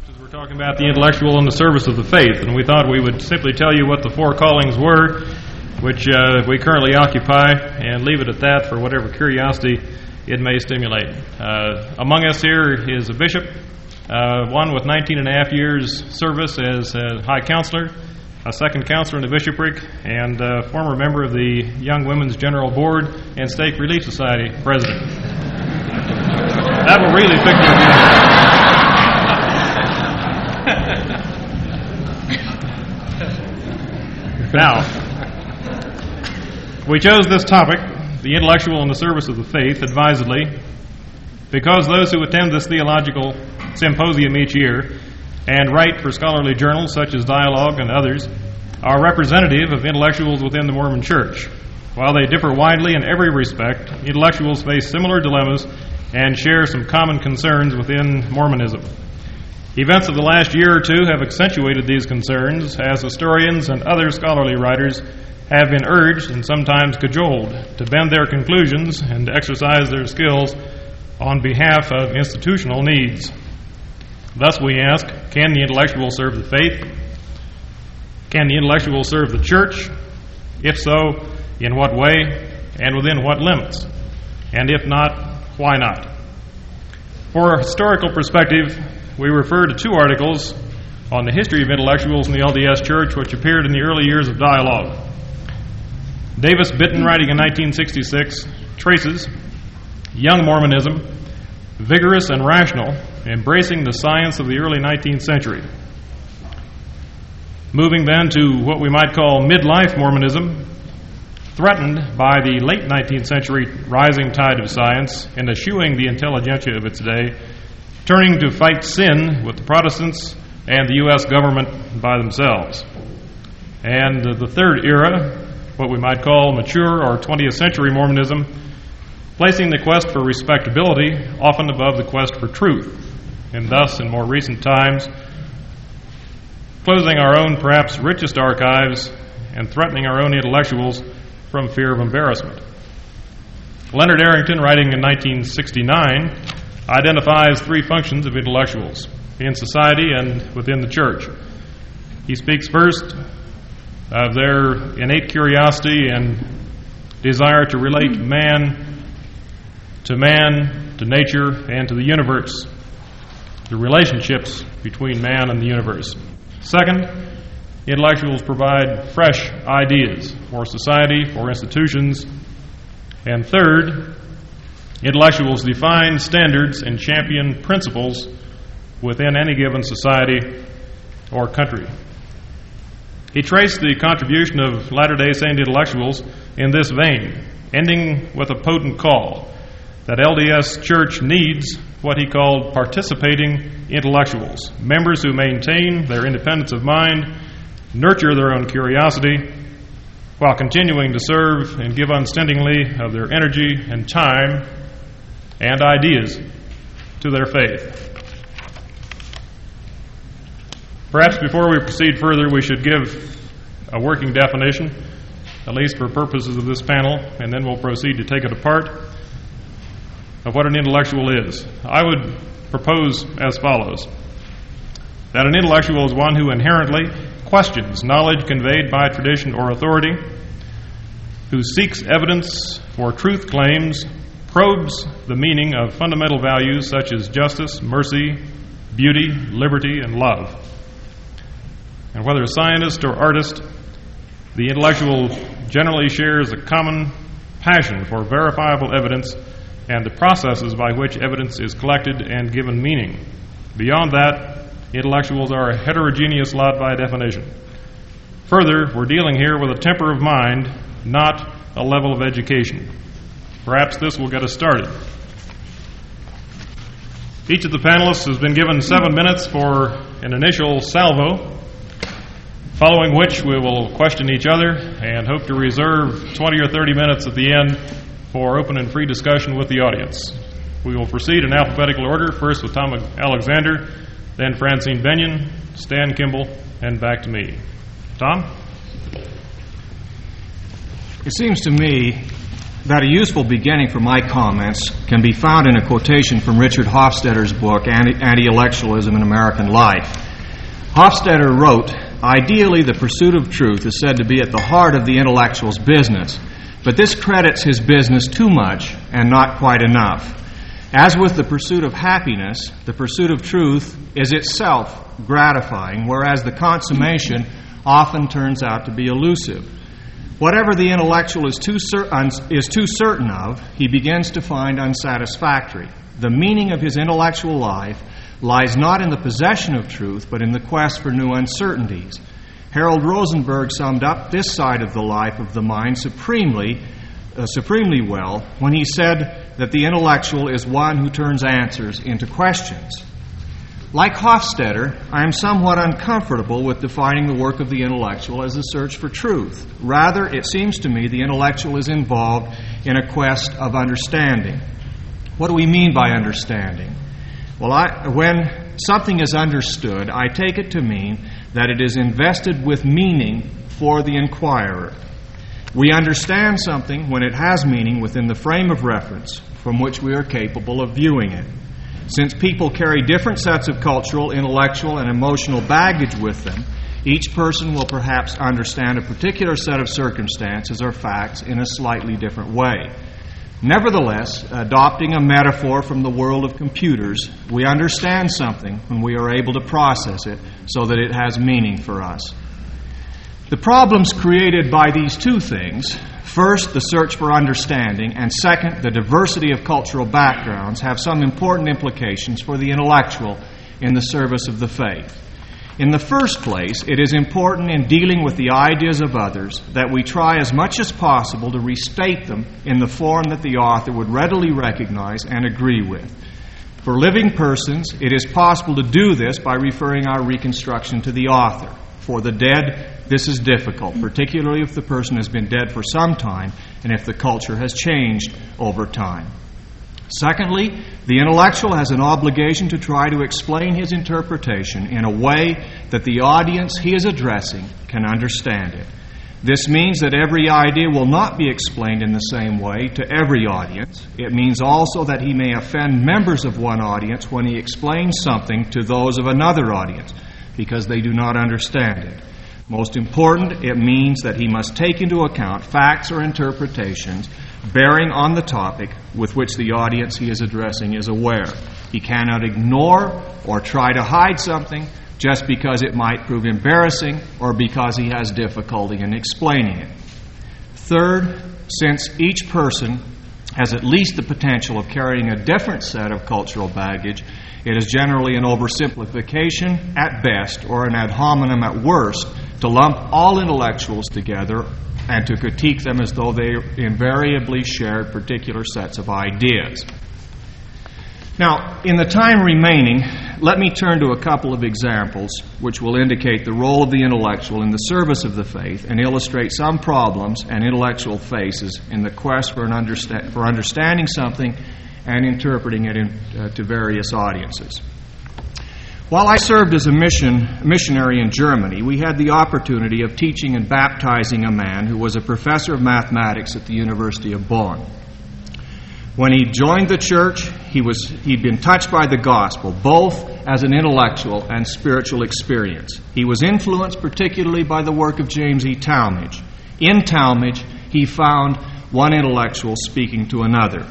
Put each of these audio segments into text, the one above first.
We're talking about the intellectual and the service of the faith, and we thought we would simply tell you what the four callings were, which we currently occupy, and leave it at that for whatever curiosity it may stimulate. Among us here is a bishop, one with 19 and a half years service as high counselor, a second counselor in the bishopric, and a former member of the Young Women's General Board and Stake Relief Society president. That will really fix your Now, we chose this topic, the intellectual and the service of the faith, advisedly, because those who attend this theological symposium each year and write for scholarly journals such as Dialogue and others are representative of intellectuals within the Mormon Church. While they differ widely in every respect, intellectuals face similar dilemmas and share some common concerns within Mormonism. Events of the last year or two have accentuated these concerns as historians and other scholarly writers have been urged and sometimes cajoled to bend their conclusions and exercise their skills on behalf of institutional needs. Thus we ask, can the intellectual serve the faith? Can the intellectual serve the church? If so, in what way and within what limits? And if not, why not? For a historical perspective, we refer to two articles on the history of intellectuals in the LDS Church which appeared in the early years of Dialogue. Davis Bitten, writing in 1966, traces young Mormonism, vigorous and rational, embracing the science of the early 19th century. Moving then to what we might call midlife Mormonism, threatened by the late 19th century rising tide of science and eschewing the intelligentsia of its day, turning to fight sin with the Protestants and the U.S. government by themselves. And the third era, what we might call mature or 20th century Mormonism, placing the quest for respectability often above the quest for truth, and thus, in more recent times, closing our own perhaps richest archives and threatening our own intellectuals from fear of embarrassment. Leonard Arrington, writing in 1969, identifies three functions of intellectuals in society and within the church. He speaks first of their innate curiosity and desire to relate man, to nature, and to the universe, the relationships between man and the universe. Second, intellectuals provide fresh ideas for society, for institutions. And third, intellectuals define standards and champion principles within any given society or country. He traced the contribution of Latter-day Saint intellectuals in this vein, ending with a potent call that LDS Church needs what he called participating intellectuals, members who maintain their independence of mind, nurture their own curiosity, while continuing to serve and give unstintingly of their energy and time and ideas to their faith. Perhaps before we proceed further, we should give a working definition, at least for purposes of this panel, and then we'll proceed to take it apart, of what an intellectual is. I would propose as follows: that an intellectual is one who inherently questions knowledge conveyed by tradition or authority, who seeks evidence for truth claims, probes the meaning of fundamental values such as justice, mercy, beauty, liberty, and love. And whether a scientist or artist, the intellectual generally shares a common passion for verifiable evidence and the processes by which evidence is collected and given meaning. Beyond that, intellectuals are a heterogeneous lot by definition. Further, we're dealing here with a temper of mind, not a level of education. Perhaps this will get us started. Each of the panelists has been given 7 minutes for an initial salvo, following which we will question each other and hope to reserve 20 or 30 minutes at the end for open and free discussion with the audience. We will proceed in alphabetical order, first with Tom Alexander, then Francine Benyon, Stan Kimball, and back to me. Tom? It seems to me that a useful beginning for my comments can be found in a quotation from Richard Hofstadter's book, Anti-Intellectualism in American Life. Hofstadter wrote, "Ideally, the pursuit of truth is said to be at the heart of the intellectual's business, but this credits his business too much and not quite enough. As with the pursuit of happiness, the pursuit of truth is itself gratifying, whereas the consummation often turns out to be elusive. Whatever the intellectual is too certain of, he begins to find unsatisfactory. The meaning of his intellectual life lies not in the possession of truth, but in the quest for new uncertainties. Harold Rosenberg summed up this side of the life of the mind supremely well when he said that the intellectual is one who turns answers into questions." Like Hofstadter, I am somewhat uncomfortable with defining the work of the intellectual as a search for truth. Rather, it seems to me the intellectual is involved in a quest of understanding. What do we mean by understanding? Well, when something is understood, I take it to mean that it is invested with meaning for the inquirer. We understand something when it has meaning within the frame of reference from which we are capable of viewing it. Since people carry different sets of cultural, intellectual, and emotional baggage with them, each person will perhaps understand a particular set of circumstances or facts in a slightly different way. Nevertheless, adopting a metaphor from the world of computers, we understand something when we are able to process it so that it has meaning for us. The problems created by these two things, first, the search for understanding, and second, the diversity of cultural backgrounds, have some important implications for the intellectual in the service of the faith. In the first place, it is important in dealing with the ideas of others that we try as much as possible to restate them in the form that the author would readily recognize and agree with. For living persons, it is possible to do this by referring our reconstruction to the author. For the dead, this is difficult, particularly if the person has been dead for some time and if the culture has changed over time. Secondly, the intellectual has an obligation to try to explain his interpretation in a way that the audience he is addressing can understand it. This means that every idea will not be explained in the same way to every audience. It means also that he may offend members of one audience when he explains something to those of another audience, because they do not understand it. Most important, it means that he must take into account facts or interpretations bearing on the topic with which the audience he is addressing is aware. He cannot ignore or try to hide something just because it might prove embarrassing or because he has difficulty in explaining it. Third, since each person has at least the potential of carrying a different set of cultural baggage, it is generally an oversimplification at best or an ad hominem at worst to lump all intellectuals together and to critique them as though they invariably shared particular sets of ideas. Now, in the time remaining, let me turn to a couple of examples which will indicate the role of the intellectual in the service of the faith and illustrate some problems an intellectual faces in the quest for understanding something and interpreting it to various audiences. While I served as a missionary in Germany, we had the opportunity of teaching and baptizing a man who was a professor of mathematics at the University of Bonn. When he joined the church, he'd been touched by the gospel, both as an intellectual and spiritual experience. He was influenced particularly by the work of James E. Talmage. In Talmage, he found one intellectual speaking to another.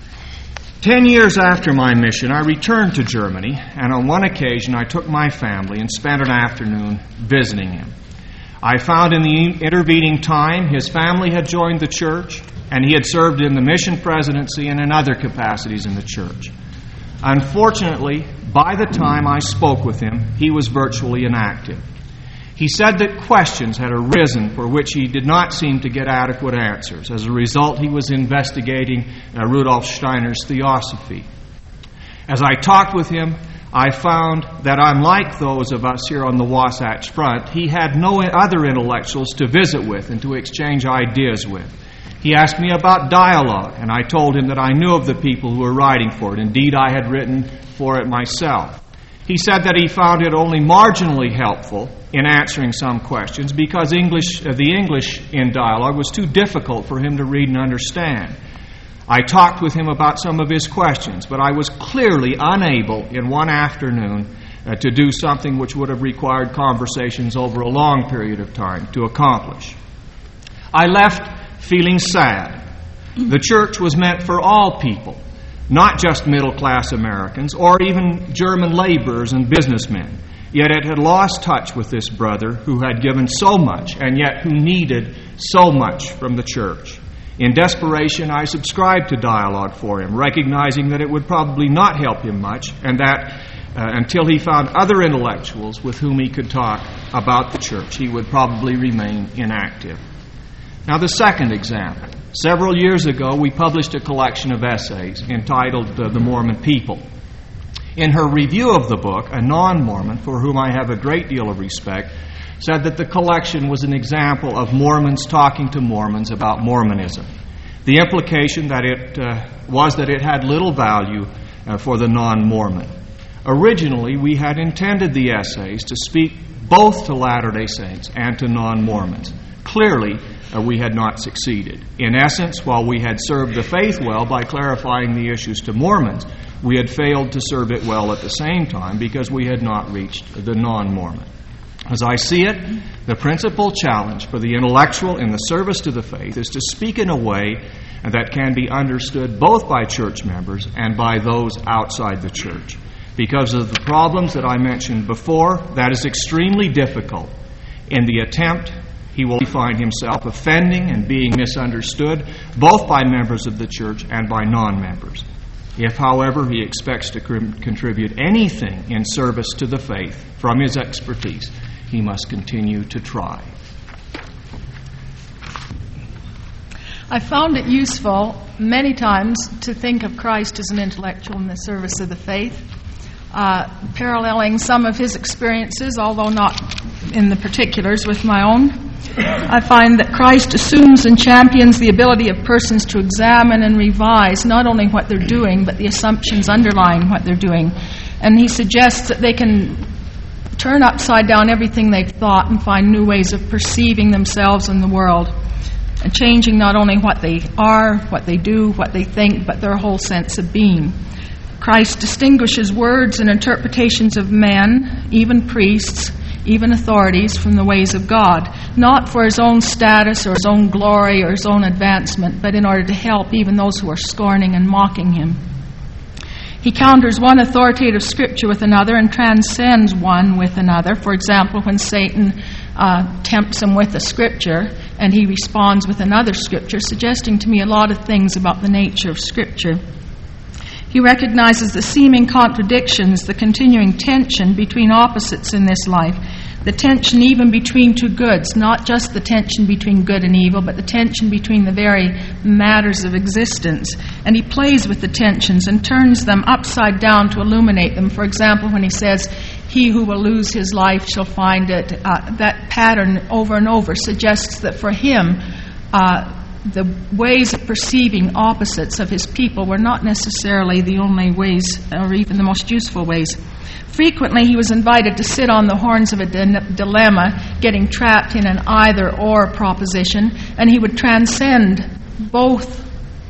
10 years after my mission, I returned to Germany, and on one occasion I took my family and spent an afternoon visiting him. I found in the intervening time his family had joined the church, and he had served in the mission presidency and in other capacities in the church. Unfortunately, by the time I spoke with him, he was virtually inactive. He said that questions had arisen for which he did not seem to get adequate answers. As a result, he was investigating Rudolf Steiner's theosophy. As I talked with him, I found that unlike those of us here on the Wasatch Front, he had no other intellectuals to visit with and to exchange ideas with. He asked me about dialogue, and I told him that I knew of the people who were writing for it. Indeed, I had written for it myself. He said that he found it only marginally helpful in answering some questions because the English in dialogue was too difficult for him to read and understand. I talked with him about some of his questions, but I was clearly unable in one afternoon to do something which would have required conversations over a long period of time to accomplish. I left feeling sad. The church was meant for all people, not just middle-class Americans or even German laborers and businessmen. Yet it had lost touch with this brother who had given so much and yet who needed so much from the church. In desperation, I subscribed to dialogue for him, recognizing that it would probably not help him much and that until he found other intellectuals with whom he could talk about the church, he would probably remain inactive. Now, the second example. Several years ago, we published a collection of essays entitled The Mormon People. In her review of the book, a non-Mormon, for whom I have a great deal of respect, said that the collection was an example of Mormons talking to Mormons about Mormonism. The implication that it had little value for the non-Mormon. Originally, we had intended the essays to speak both to Latter-day Saints and to non-Mormons. Clearly, we had not succeeded. In essence, while we had served the faith well by clarifying the issues to Mormons, we had failed to serve it well at the same time because we had not reached the non-Mormon. As I see it, the principal challenge for the intellectual in the service to the faith is to speak in a way that can be understood both by church members and by those outside the church. Because of the problems that I mentioned before, that is extremely difficult. In the attempt, he will find himself offending and being misunderstood both by members of the church and by non-members. If, however, he expects to contribute anything in service to the faith from his expertise, he must continue to try. I found it useful many times to think of Christ as an intellectual in the service of the faith, paralleling some of his experiences, although not in the particulars, with my own. I find that Christ assumes and champions the ability of persons to examine and revise not only what they're doing, but the assumptions underlying what they're doing. And he suggests that they can turn upside down everything they've thought and find new ways of perceiving themselves and the world, and changing not only what they are, what they do, what they think, but their whole sense of being. Christ distinguishes words and interpretations of men, even priests, even authorities, from the ways of God, not for his own status or his own glory or his own advancement, but in order to help even those who are scorning and mocking him. He counters one authoritative scripture with another and transcends one with another. For example, when Satan tempts him with a scripture and he responds with another scripture, suggesting to me a lot of things about the nature of scripture. He recognizes the seeming contradictions, the continuing tension between opposites in this life, the tension even between two goods, not just the tension between good and evil, but the tension between the very matters of existence. And he plays with the tensions and turns them upside down to illuminate them. For example, when he says, "He who will lose his life shall find it," that pattern over and over suggests that for him, the ways of perceiving opposites of his people were not necessarily the only ways or even the most useful ways. Frequently, he was invited to sit on the horns of a dilemma, getting trapped in an either-or proposition, and he would transcend both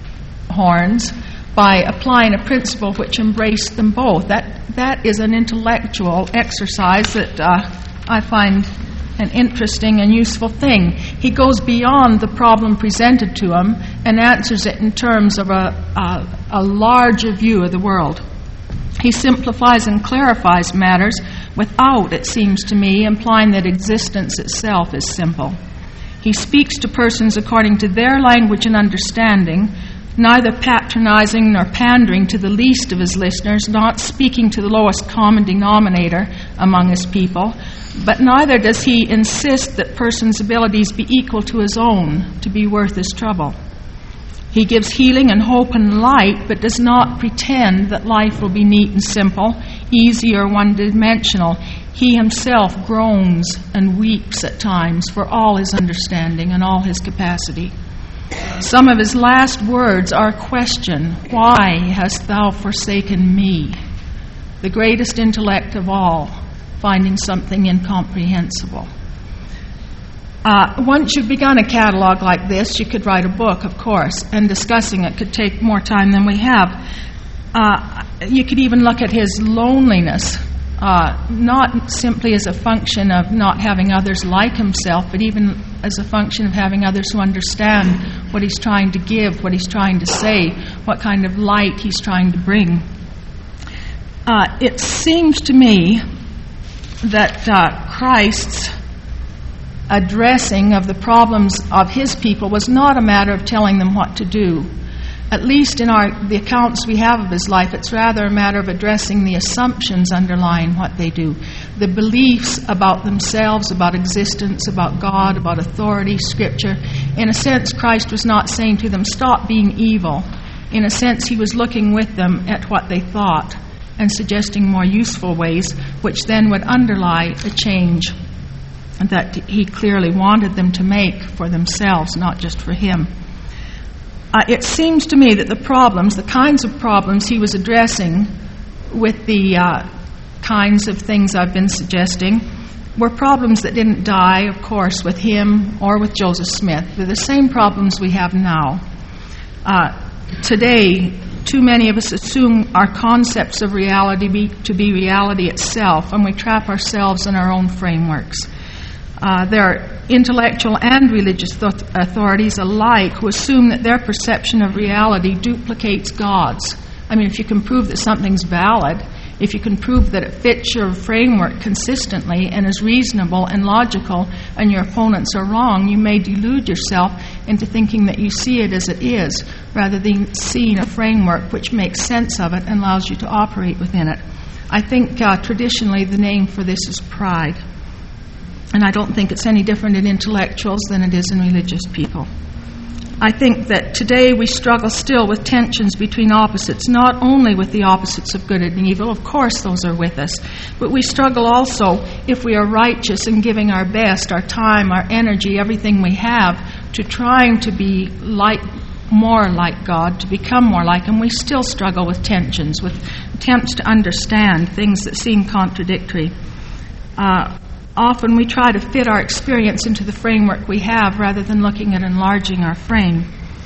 horns by applying a principle which embraced them both. That is an intellectual exercise that I find an interesting and useful thing. He goes beyond the problem presented to him and answers it in terms of a larger view of the world. He simplifies and clarifies matters without, it seems to me, implying that existence itself is simple. He speaks to persons according to their language and understanding, neither patronizing nor pandering to the least of his listeners, not speaking to the lowest common denominator among his people, but neither does he insist that persons' abilities be equal to his own to be worth his trouble. He gives healing and hope and light, but does not pretend that life will be neat and simple, easy or one-dimensional. He himself groans and weeps at times for all his understanding and all his capacity. Some of his last words are a question: "Why hast thou forsaken me?" the greatest intellect of all, finding something incomprehensible. Once you've begun a catalog like this, you could write a book, of course, and discussing it could take more time than we have. You could even look at his loneliness, not simply as a function of not having others like himself, but even as a function of having others who understand what he's trying to give, what he's trying to say, what kind of light he's trying to bring. It seems to me that Christ's addressing of the problems of his people was not a matter of telling them what to do. At least in the accounts we have of his life, it's rather a matter of addressing the assumptions underlying what they do, the beliefs about themselves, about existence, about God, about authority, Scripture. In a sense, Christ was not saying to them, stop being evil. In a sense, he was looking with them at what they thought and suggesting more useful ways, which then would underlie a change that he clearly wanted them to make for themselves, not just for him. It seems to me that the kinds of problems he was addressing with the kinds of things I've been suggesting, were problems that didn't die, of course, with him or with Joseph Smith. They're the same problems we have now. Today, too many of us assume our concepts of reality to be reality itself, and we trap ourselves in our own frameworks. There are intellectual and religious authorities alike who assume that their perception of reality duplicates God's. I mean, if you can prove that something's valid, if you can prove that it fits your framework consistently and is reasonable and logical, and your opponents are wrong, you may delude yourself into thinking that you see it as it is, rather than seeing a framework which makes sense of it and allows you to operate within it. I think traditionally the name for this is pride. And I don't think it's any different in intellectuals than it is in religious people. I think that today we struggle still with tensions between opposites, not only with the opposites of good and evil, of course those are with us, but we struggle also, if we are righteous and giving our best, our time, our energy, everything we have, to trying to be more like God, to become more like Him. We still struggle with tensions, with attempts to understand things that seem contradictory. Often we try to fit our experience into the framework we have rather than looking at enlarging our frame.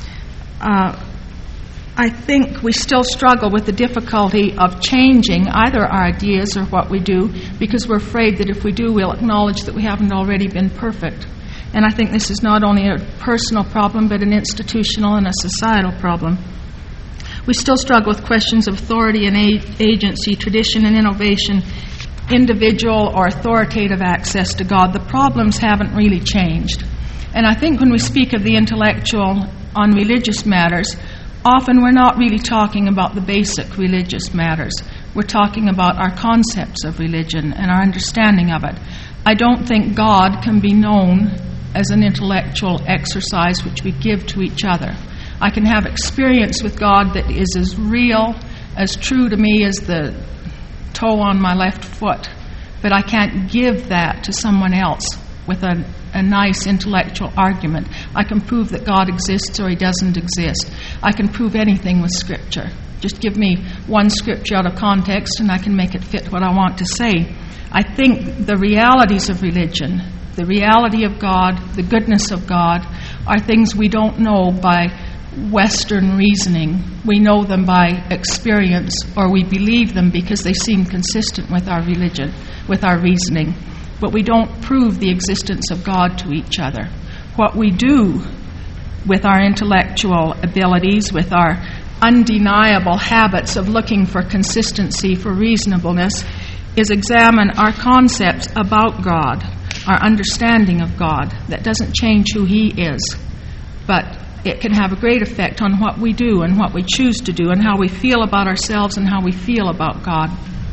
I think we still struggle with the difficulty of changing either our ideas or what we do, because we're afraid that if we do, we'll acknowledge that we haven't already been perfect. And I think this is not only a personal problem, but an institutional and a societal problem. We still struggle with questions of authority and agency, tradition and innovation, individual or authoritative access to God. The problems haven't really changed. And I think when we speak of the intellectual on religious matters, often we're not really talking about the basic religious matters. We're talking about our concepts of religion and our understanding of it. I don't think God can be known as an intellectual exercise which we give to each other. I can have experience with God that is as real, as true to me as the toe on my left foot, but I can't give that to someone else with a nice intellectual argument. I can prove that God exists or He doesn't exist. I can prove anything with Scripture. Just give me one Scripture out of context and I can make it fit what I want to say. I think the realities of religion, the reality of God, the goodness of God, are things we don't know by Western reasoning. We know them by experience, or we believe them because they seem consistent with our religion, with our reasoning. But we don't prove the existence of God to each other. What we do with our intellectual abilities, with our undeniable habits of looking for consistency, for reasonableness, is examine our concepts about God, our understanding of God. That doesn't change who He is, but it can have a great effect on what we do and what we choose to do and how we feel about ourselves and how we feel about God.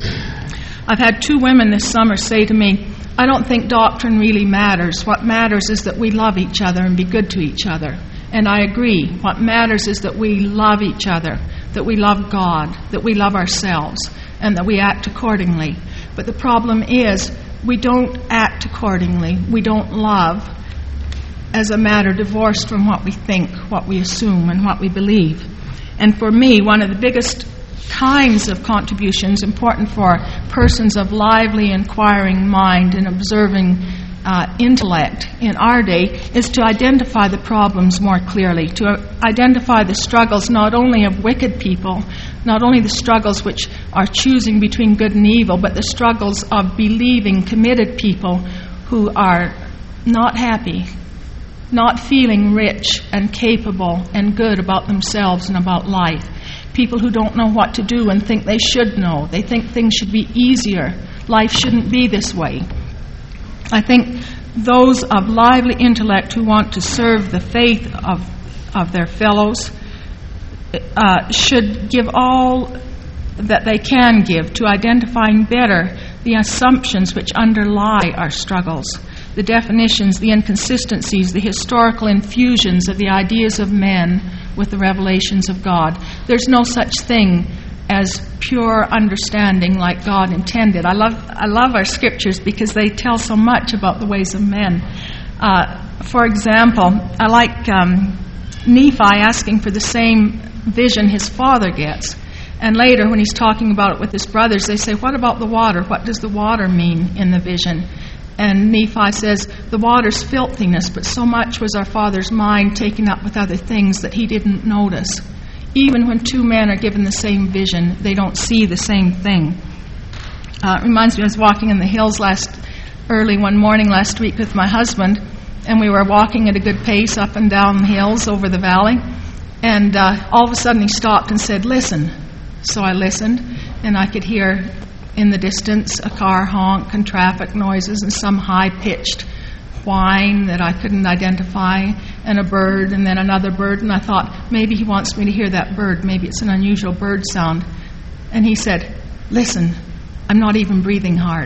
I've had 2 women this summer say to me, I don't think doctrine really matters. What matters is that we love each other and be good to each other. And I agree. What matters is that we love each other, that we love God, that we love ourselves, and that we act accordingly. But the problem is we don't act accordingly. We don't love as a matter divorced from what we think, what we assume, and what we believe. And for me, one of the biggest kinds of contributions important for persons of lively, inquiring mind and observing intellect in our day is to identify the problems more clearly, to identify the struggles not only of wicked people, not only the struggles which are choosing between good and evil, but the struggles of believing, committed people who are not happy, not feeling rich and capable and good about themselves and about life. People who don't know what to do and think they should know. They think things should be easier. Life shouldn't be this way. I think those of lively intellect who want to serve the faith of their fellows should give all that they can give to identifying better the assumptions which underlie our struggles, the definitions, the inconsistencies, the historical infusions of the ideas of men with the revelations of God. There's no such thing as pure understanding like God intended. I love our scriptures because they tell so much about the ways of men. For example, I like Nephi asking for the same vision his father gets. And later, when he's talking about it with his brothers, they say, "What about the water? What does the water mean in the vision?" And Nephi says, "The water's filthiness, but so much was our father's mind taken up with other things that he didn't notice." Even when two men are given the same vision, they don't see the same thing. It reminds me, I was walking in the hills early one morning last week with my husband, and we were walking at a good pace up and down the hills over the valley, and all of a sudden he stopped and said, "Listen." So I listened, and I could hear in the distance a car honk and traffic noises and some high-pitched whine that I couldn't identify, and a bird, and then another bird, and I thought, maybe he wants me to hear that bird. Maybe it's an unusual bird sound. And he said, "Listen, I'm not even breathing hard."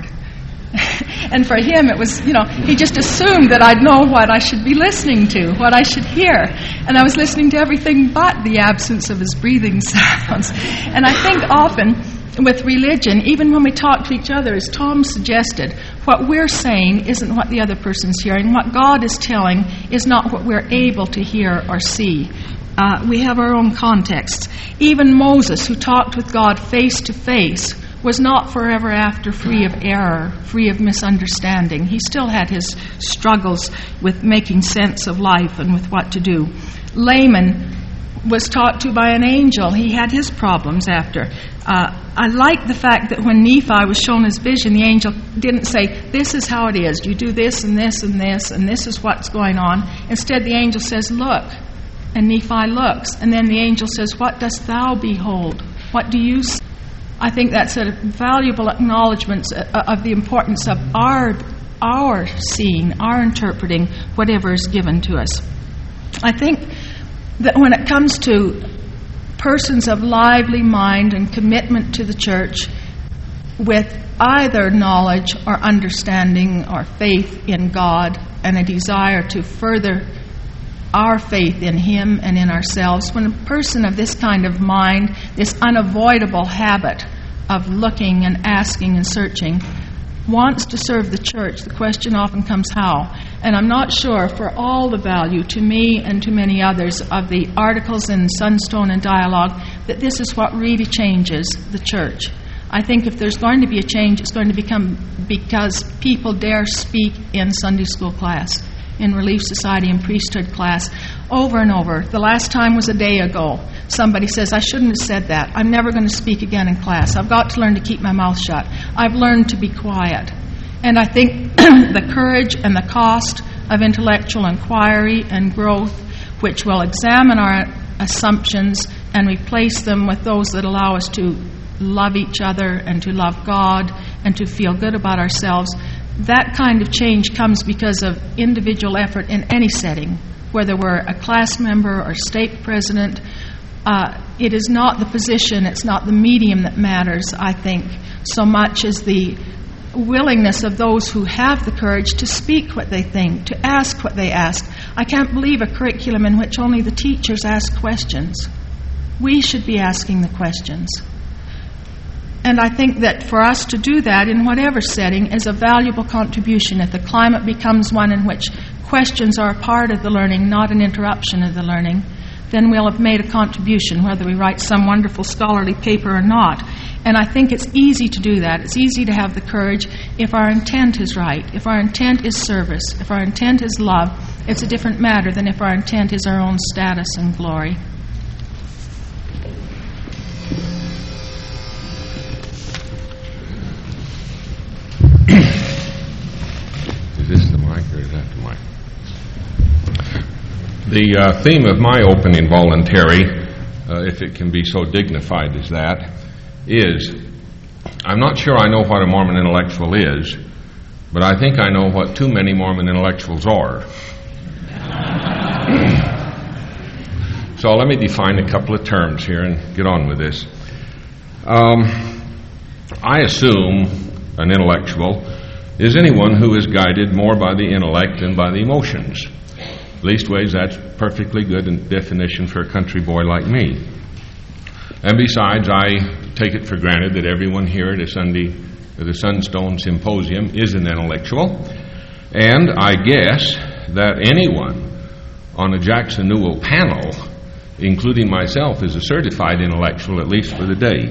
And for him, it was, he just assumed that I'd know what I should be listening to, what I should hear. And I was listening to everything but the absence of his breathing sounds. And I think often with religion, even when we talk to each other, as Tom suggested, what we're saying isn't what the other person's hearing. What God is telling is not what we're able to hear or see. We have our own contexts. Even Moses, who talked with God face to face, was not forever after free of error, free of misunderstanding. He still had his struggles with making sense of life and with what to do. Laman was talked to by an angel. He had his problems after. I like the fact that when Nephi was shown his vision, the angel didn't say, "This is how it is. You do this and this and this, and this is what's going on." Instead, the angel says, "Look." And Nephi looks. And then the angel says, "What dost thou behold? What do you see?" I think that's a valuable acknowledgement of the importance of our seeing, our interpreting whatever is given to us. I think that when it comes to persons of lively mind and commitment to the church with either knowledge or understanding or faith in God and a desire to further our faith in Him and in ourselves, when a person of this kind of mind, this unavoidable habit of looking and asking and searching, wants to serve the church, the question often comes how. And I'm not sure, for all the value to me and to many others of the articles in Sunstone and Dialogue, that this is what really changes the church. I think if there's going to be a change, it's going to become because people dare speak in Sunday school class, in Relief Society and priesthood class, over and over. The last time was a day ago. Somebody says, "I shouldn't have said that. I'm never going to speak again in class. I've got to learn to keep my mouth shut. I've learned to be quiet." And I think the courage and the cost of intellectual inquiry and growth, which will examine our assumptions and replace them with those that allow us to love each other and to love God and to feel good about ourselves, that kind of change comes because of individual effort in any setting, whether we're a class member or stake president. It is not the position, it's not the medium that matters, I think, so much as the willingness of those who have the courage to speak what they think, to ask what they ask. I can't believe a curriculum in which only the teachers ask questions. We should be asking the questions. And I think that for us to do that in whatever setting is a valuable contribution if the climate becomes one in which questions are a part of the learning, not an interruption of the learning. then we'll have made a contribution, whether we write some wonderful scholarly paper or not. And I think it's easy to do that. It's easy to have the courage if our intent is right, if our intent is service, if our intent is love. It's a different matter than if our intent is our own status and glory. Is this the mic or is that the mic? The theme of my opening voluntary, if it can be so dignified as that, is I'm not sure I know what a Mormon intellectual is, but I think I know what too many Mormon intellectuals are. So let me define a couple of terms here and get on with this. I assume an intellectual is anyone who is guided more by the intellect than by the emotions. Leastways, that's perfectly good definition for a country boy like me. And besides, I take it for granted that everyone here at the Sunstone Symposium is an intellectual, and I guess that anyone on a Jackson Newell panel, including myself, is a certified intellectual, at least for the day.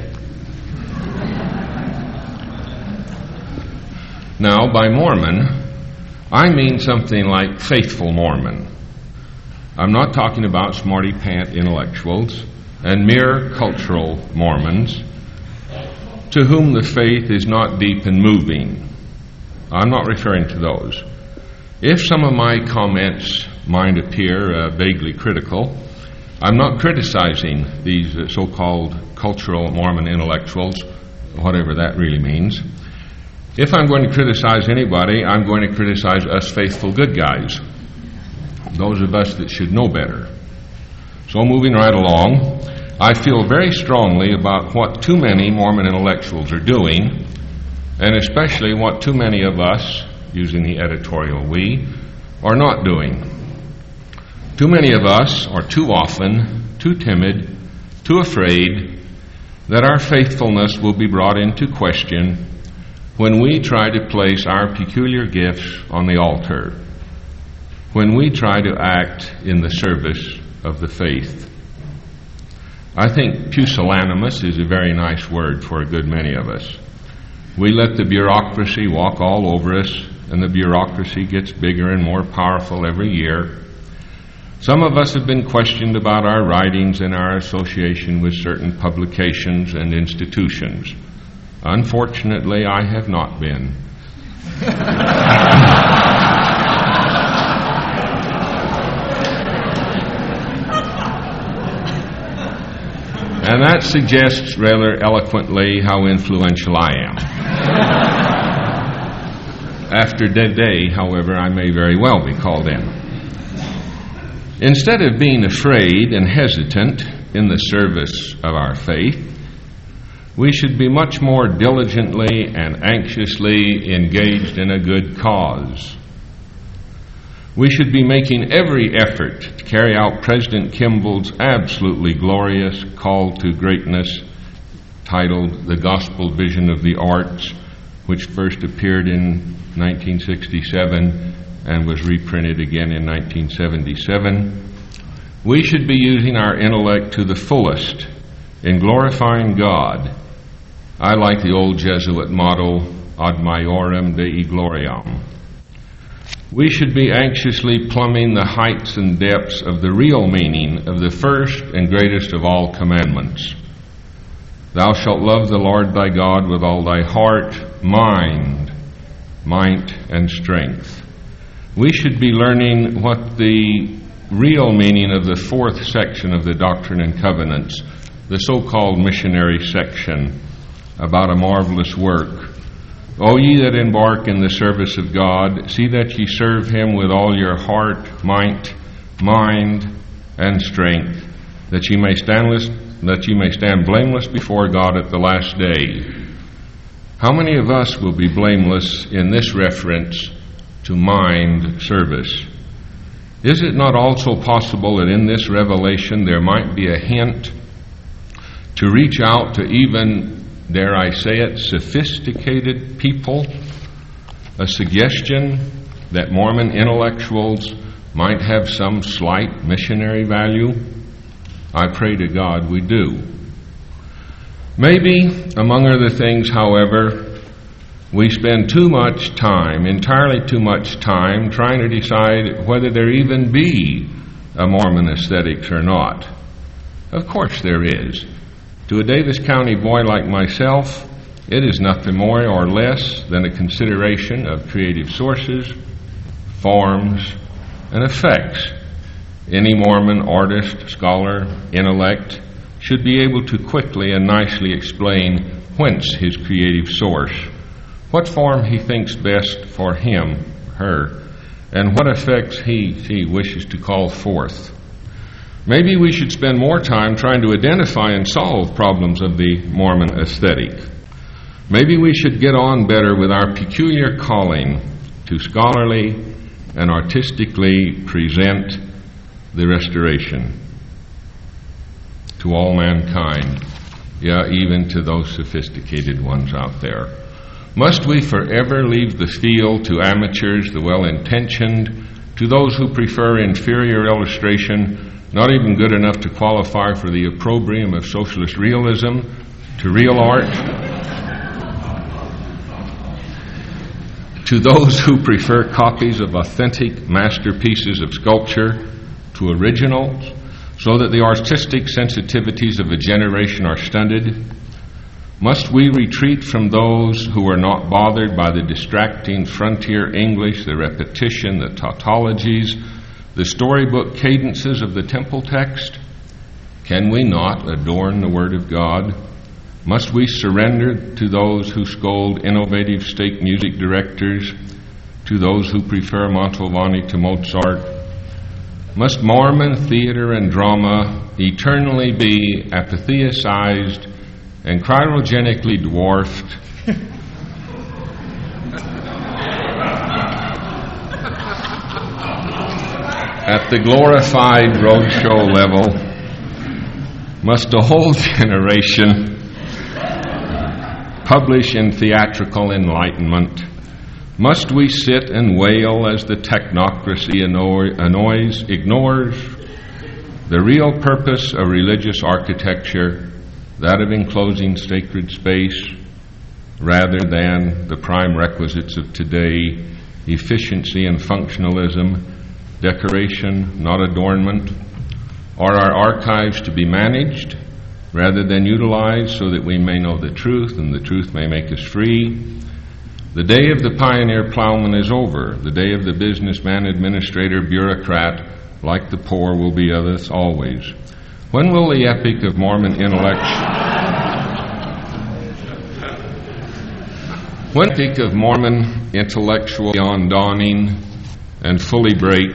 Now, by Mormon, I mean something like faithful Mormon. I'm not talking about smarty-pant intellectuals and mere cultural Mormons to whom the faith is not deep and moving. I'm not referring to those. If some of my comments might appear vaguely critical, I'm not criticizing these so-called cultural Mormon intellectuals, whatever that really means. If I'm going to criticize anybody, I'm going to criticize us faithful good guys, those of us that should know better. So moving right along, I feel very strongly about what too many Mormon intellectuals are doing, and especially what too many of us, using the editorial we, are not doing. Too many of us are too often too timid, too afraid that our faithfulness will be brought into question when we try to place our peculiar gifts on the altar, when we try to act in the service of the faith. I think pusillanimous is a very nice word for a good many of us. We let the bureaucracy walk all over us, and the bureaucracy gets bigger and more powerful every year. Some of us have been questioned about our writings and our association with certain publications and institutions. Unfortunately, I have not been. And that suggests rather eloquently how influential I am. After that day, however, I may very well be called in. Instead of being afraid and hesitant in the service of our faith, we should be much more diligently and anxiously engaged in a good cause. We should be making every effort to carry out President Kimball's absolutely glorious call to greatness, titled The Gospel Vision of the Arts, which first appeared in 1967 and was reprinted again in 1977. We should be using our intellect to the fullest in glorifying God. I like the old Jesuit motto, ad maiorem Dei gloriam. We should be anxiously plumbing the heights and depths of the real meaning of the first and greatest of all commandments. Thou shalt love the Lord thy God with all thy heart, mind, might, and strength. We should be learning what the real meaning of the fourth section of the Doctrine and Covenants, the so-called missionary section, about a marvelous work. O ye that embark in the service of God, see that ye serve him with all your heart, might, mind, and strength, that ye may stand blameless before God at the last day. How many of us will be blameless in this reference to mind service? Is it not also possible that in this revelation there might be a hint to reach out to even, dare I say it, sophisticated people? A suggestion that Mormon intellectuals might have some slight missionary value? I pray to God we do. Maybe, among other things, however, we spend too much time, entirely too much time, trying to decide whether there even be a Mormon aesthetics or not. Of course there is. To a Davis County boy like myself, it is nothing more or less than a consideration of creative sources, forms, and effects. Any Mormon artist, scholar, intellect should be able to quickly and nicely explain whence his creative source, what form he thinks best for him, her, and what effects she wishes to call forth. Maybe we should spend more time trying to identify and solve problems of the Mormon aesthetic. Maybe we should get on better with our peculiar calling to scholarly and artistically present the restoration to all mankind, yeah, even to those sophisticated ones out there. Must we forever leave the field to amateurs, the well-intentioned, to those who prefer inferior illustration, not even good enough to qualify for the opprobrium of socialist realism, to real art? To those who prefer copies of authentic masterpieces of sculpture to originals, so that the artistic sensitivities of a generation are stunted? Must we retreat from those who are not bothered by the distracting frontier English, the repetition, the tautologies, the storybook cadences of the temple text? Can we not adorn the Word of God? Must we surrender to those who scold innovative stake music directors, to those who prefer Mantovani to Mozart? Must Mormon theater and drama eternally be apatheicized and cryogenically dwarfed at the glorified roadshow level? Must a whole generation publish in theatrical enlightenment? Must we sit and wail as the technocracy ignores the real purpose of religious architecture, that of enclosing sacred space, rather than the prime requisites of today, efficiency and functionalism, decoration, not adornment? Are our archives to be managed rather than utilized so that we may know the truth and the truth may make us free? The day of the pioneer plowman is over. The day of the businessman, administrator, bureaucrat, like the poor, will be of us always. When will the epic of Mormon intellectual beyond dawning and fully break?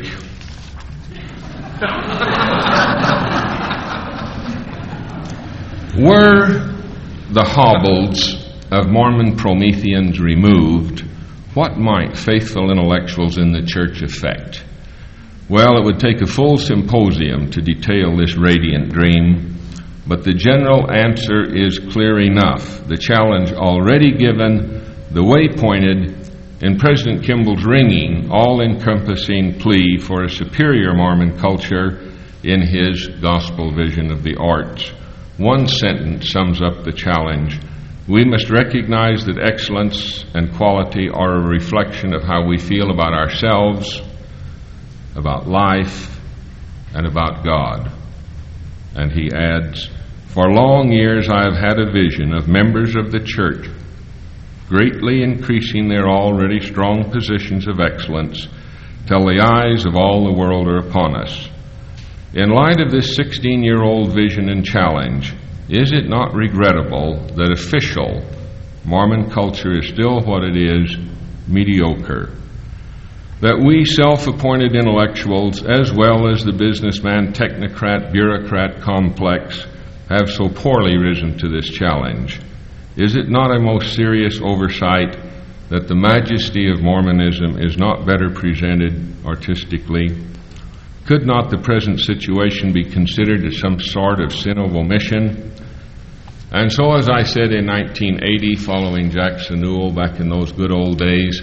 Were the hobbles of Mormon Prometheans removed, what might faithful intellectuals in the church effect? Well, it would take a full symposium to detail this radiant dream, but the general answer is clear enough. The challenge already given, the way pointed in President Kimball's ringing, all-encompassing plea for a superior Mormon culture in his gospel vision of the arts. One sentence sums up the challenge. We must recognize that excellence and quality are a reflection of how we feel about ourselves, about life, and about God. And he adds, for long years I have had a vision of members of the church greatly increasing their already strong positions of excellence till the eyes of all the world are upon us. In light of this 16-year-old vision and challenge, is it not regrettable that official Mormon culture is still what it is, mediocre? That we self-appointed intellectuals, as well as the businessman, technocrat, bureaucrat complex, have so poorly risen to this challenge? Is it not a most serious oversight that the majesty of Mormonism is not better presented artistically? Could not the present situation be considered as some sort of sin of omission? And so, as I said in 1980, following Jackson Newell back in those good old days,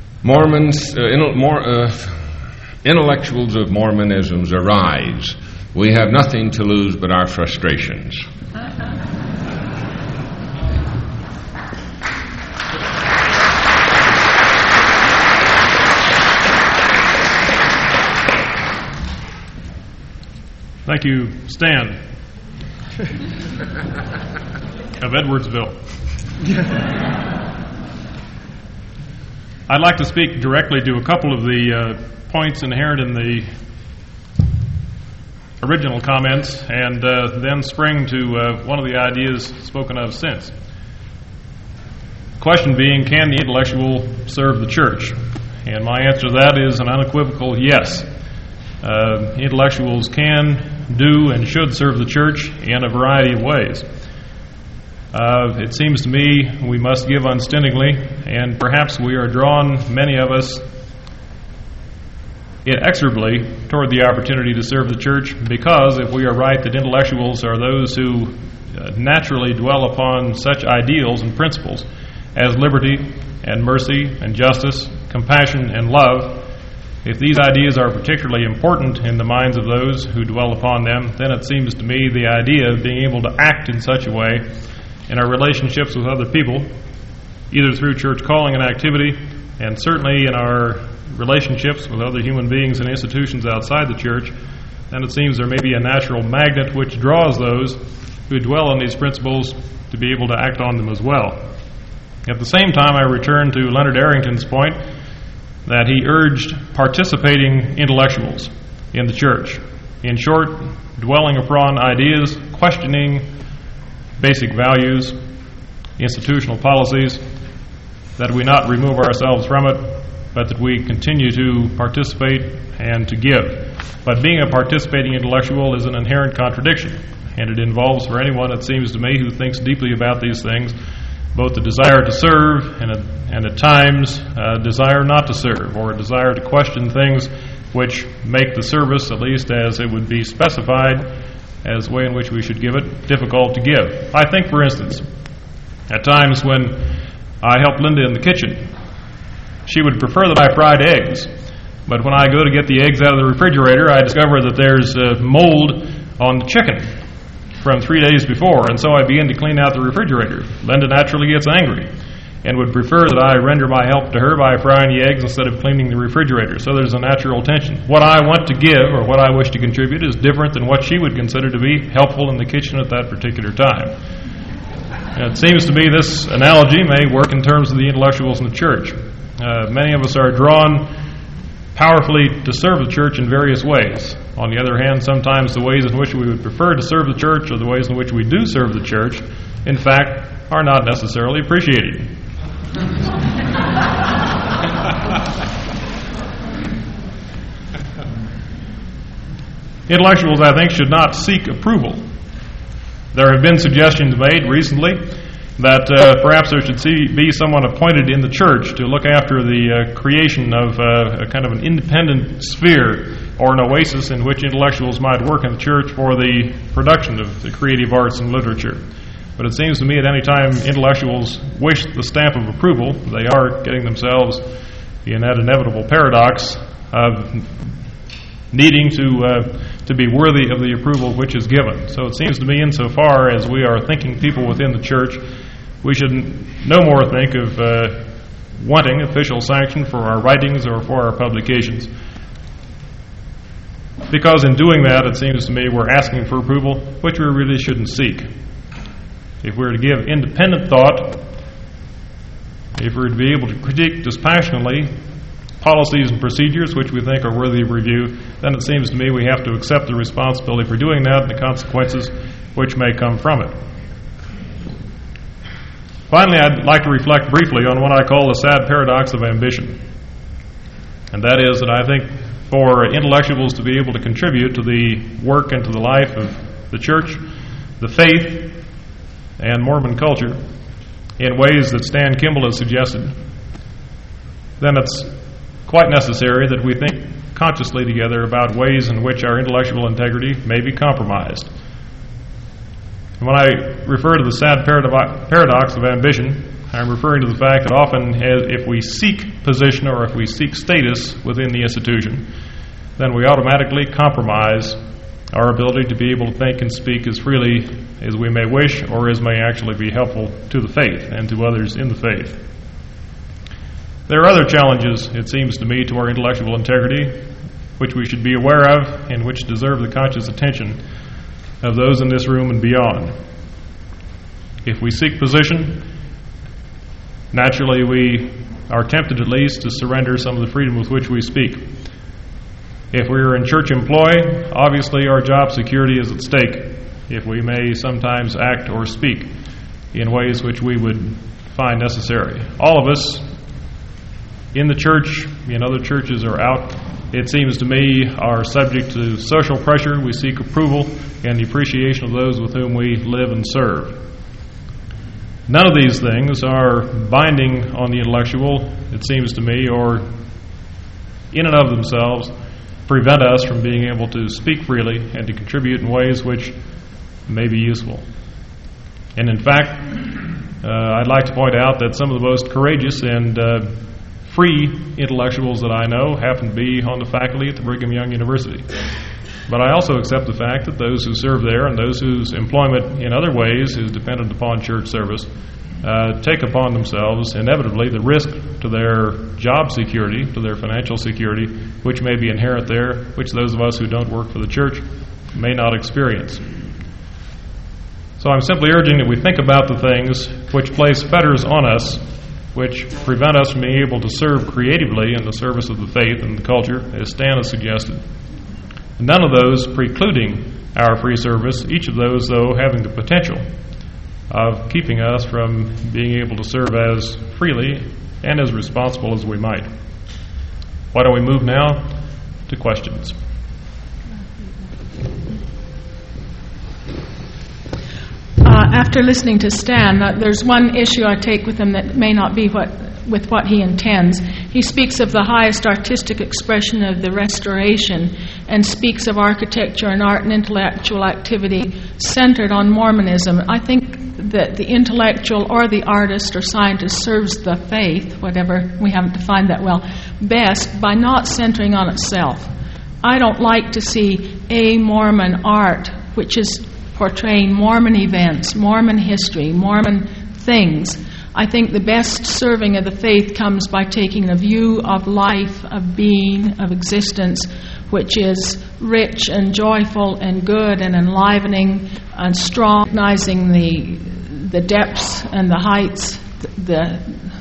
intellectuals of Mormonism arise. we have nothing to lose but our frustrations. Thank you, Stan of Edwardsville. I'd like to speak directly to a couple of the points inherent in the original comments and then spring to one of the ideas spoken of since. Question being, can the intellectual serve the church? And my answer to that is an unequivocal yes. Intellectuals can, do, and should serve the church in a variety of ways. It seems to me we must give unstintingly, and perhaps we are drawn, many of us, inexorably toward the opportunity to serve the church, because if we are right that intellectuals are those who naturally dwell upon such ideals and principles as liberty and mercy and justice, compassion and love, if these ideas are particularly important in the minds of those who dwell upon them, then it seems to me the idea of being able to act in such a way in our relationships with other people, either through church calling and activity, and certainly in our relationships with other human beings and institutions outside the church, then it seems there may be a natural magnet which draws those who dwell on these principles to be able to act on them as well. At the same time, I return to Leonard Arrington's point that he urged participating intellectuals in the church. In short, dwelling upon ideas, questioning basic values, institutional policies, that we not remove ourselves from it, but that we continue to participate and to give. But being a participating intellectual is an inherent contradiction, and it involves for anyone, it seems to me, who thinks deeply about these things, both the desire to serve and at times a desire not to serve, or a desire to question things which make the service, at least as it would be specified as the way in which we should give it, difficult to give. I think, for instance, at times when I help Linda in the kitchen, she would prefer that I fried eggs, but when I go to get the eggs out of the refrigerator, I discover that there's mold on the chicken from 3 days before, and so I begin to clean out the refrigerator. Linda naturally gets angry and would prefer that I render my help to her by frying the eggs instead of cleaning the refrigerator. So there's a natural tension. What I want to give or what I wish to contribute is different than what she would consider to be helpful in the kitchen at that particular time. And it seems to me this analogy may work in terms of the intellectuals in the church. Many of us are drawn powerfully to serve the church in various ways. On the other hand, sometimes the ways in which we would prefer to serve the church or the ways in which we do serve the church, in fact, are not necessarily appreciated. Intellectuals, I think, should not seek approval. There have been suggestions made recently that perhaps there should be someone appointed in the church to look after the creation of a kind of an independent sphere or an oasis in which intellectuals might work in the church for the production of the creative arts and literature. But it seems to me at any time intellectuals wish the stamp of approval, they are getting themselves in that inevitable paradox of needing to be worthy of the approval which is given. So it seems to me, insofar as we are thinking people within the church, we should no more think of wanting official sanction for our writings or for our publications. Because in doing that, it seems to me we're asking for approval, which we really shouldn't seek. If we're to give independent thought, if we're to be able to critique dispassionately policies and procedures which we think are worthy of review, then it seems to me we have to accept the responsibility for doing that and the consequences which may come from it. Finally, I'd like to reflect briefly on what I call the sad paradox of ambition. And that is that I think for intellectuals to be able to contribute to the work and to the life of the church, the faith, and Mormon culture in ways that Stan Kimball has suggested, then it's quite necessary that we think consciously together about ways in which our intellectual integrity may be compromised. And when I refer to the sad paradox of ambition, I'm referring to the fact that often if we seek position or if we seek status within the institution, then we automatically compromise our ability to be able to think and speak as freely as we may wish or as may actually be helpful to the faith and to others in the faith. There are other challenges, it seems to me, to our intellectual integrity, which we should be aware of and which deserve the conscious attention of those in this room and beyond. If we seek position, naturally we are tempted at least to surrender some of the freedom with which we speak. If we are in church employ, obviously our job security is at stake if we may sometimes act or speak in ways which we would find necessary. All of us in the church, in other churches or out, it seems to me, are subject to social pressure. We seek approval and the appreciation of those with whom we live and serve. None of these things are binding on the intellectual, it seems to me, or in and of themselves prevent us from being able to speak freely and to contribute in ways which may be useful. And in fact, I'd like to point out that some of the most courageous and free intellectuals that I know happen to be on the faculty at the Brigham Young University. But I also accept the fact that those who serve there and those whose employment in other ways is dependent upon church service take upon themselves inevitably the risk to their job security, to their financial security, which may be inherent there, which those of us who don't work for the church may not experience. So I'm simply urging that we think about the things which place fetters on us, which prevent us from being able to serve creatively in the service of the faith and the culture, as Stan has suggested. None of those precluding our free service, each of those, though, having the potential of keeping us from being able to serve as freely and as responsible as we might. Why don't we move now to questions? After listening to Stan, there's one issue I take with him that may not be with what he intends. He speaks of the highest artistic expression of the Restoration and speaks of architecture and art and intellectual activity centered on Mormonism. I think that the intellectual or the artist or scientist serves the faith, whatever, we haven't defined that well, best by not centering on itself. I don't like to see a Mormon art which is portraying Mormon events, Mormon history, Mormon things. I think the best serving of the faith comes by taking a view of life, of being, of existence, which is rich and joyful and good and enlivening and strong, recognizing the depths and the heights, the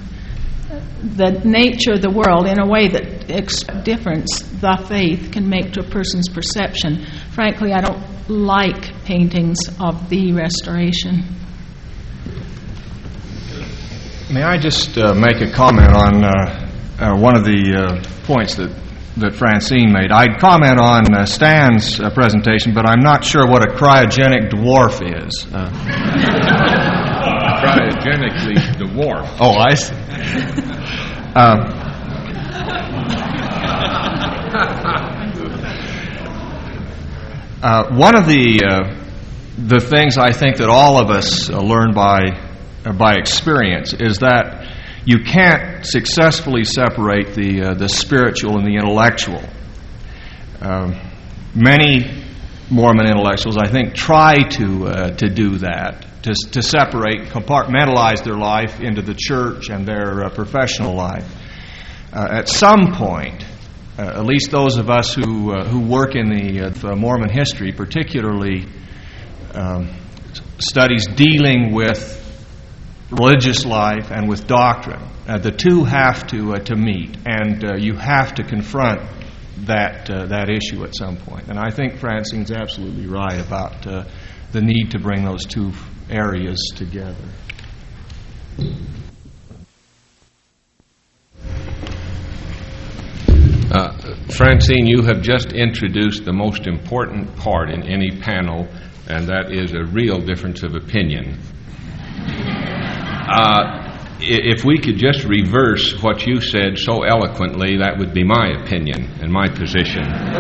nature of the world in a way that difference the faith can make to a person's perception. Frankly, I don't like paintings of the Restoration. May I just make a comment on one of the points that Francine made? I'd comment on Stan's presentation, but I'm not sure what a cryogenic dwarf is. Cryogenically dwarf. Oh, I see. One of the things I think that all of us learn by experience is that you can't successfully separate the spiritual and the intellectual. Many Mormon intellectuals, I think, try to do that, to separate, compartmentalize their life into the church and their professional life. At some point, at least those of us who work in the Mormon history, particularly studies dealing with religious life and with doctrine, the two have to meet, and you have to confront that issue at some point. And I think Francine's absolutely right about the need to bring those two areas together. Francine, you have just introduced the most important part in any panel, and that is a real difference of opinion. If we could just reverse what you said so eloquently, that would be my opinion and my position.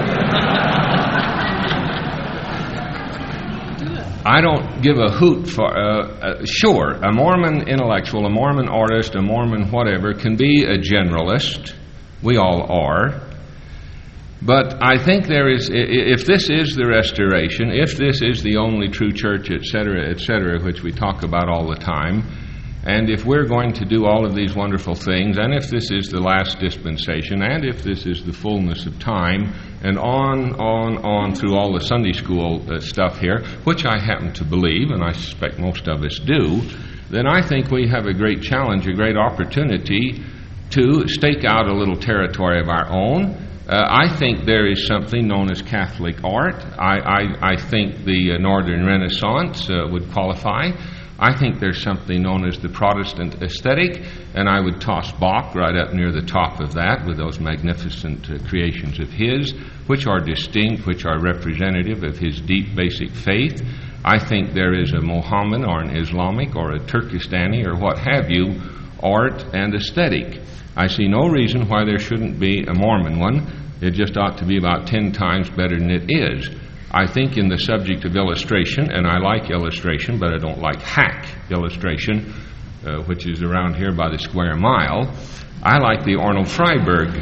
I don't give a hoot for... sure, a Mormon intellectual, a Mormon artist, a Mormon whatever can be a generalist. We all are. But I think there is, if this is the restoration, if this is the only true church, etc., which we talk about all the time, and if we're going to do all of these wonderful things, and if this is the last dispensation, and if this is the fullness of time, and on through all the Sunday school stuff here, which I happen to believe, and I suspect most of us do, then I think we have a great challenge, a great opportunity to stake out a little territory of our own. I think there is something known as Catholic art. I think the Northern Renaissance would qualify. I think there's something known as the Protestant aesthetic, and I would toss Bach right up near the top of that with those magnificent creations of his, which are distinct, which are representative of his deep basic faith. I think there is a Mohammedan or an Islamic or a Turkistani or what have you art and aesthetic. I see no reason why there shouldn't be a Mormon one. It just ought to be about 10 times better than it is. I think in the subject of illustration, and I like illustration, but I don't like hack illustration, which is around here by the square mile. I like the Arnold Freiberg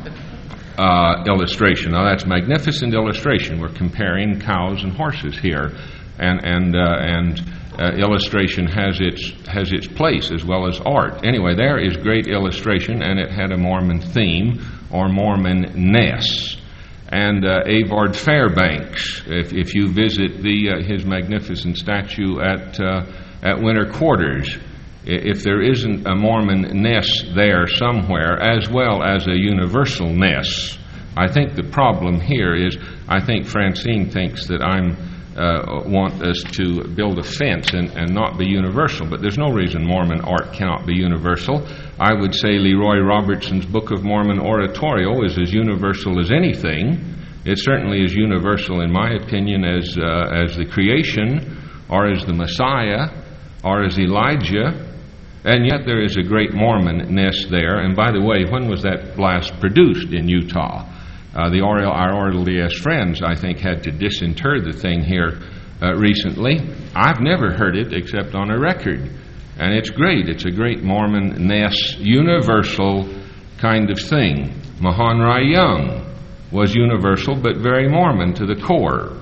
illustration. Now that's magnificent illustration. We're comparing cows and horses here, and illustration has its place as well as art. Anyway, there is great illustration, and it had a Mormon theme or Mormonness. And Avard Fairbanks, if you visit his magnificent statue at Winter Quarters, if there isn't a Mormon-ness there somewhere, as well as a universal-ness, I think the problem here is, I think Francine thinks that want us to build a fence and not be universal, but there's no reason Mormon art cannot be universal. I would say Leroy Robertson's Book of Mormon Oratorio is as universal as anything. It certainly is universal, in my opinion, as the creation, or as the Messiah, or as Elijah, and yet there is a great Mormon-ness there. And by the way, when was that blast produced in Utah? Our RLDS friends, I think, had to disinter the thing here recently. I've never heard it except on a record. And it's great. It's a great Mormon-ness, universal kind of thing. Mahan Rai Young was universal but very Mormon to the core.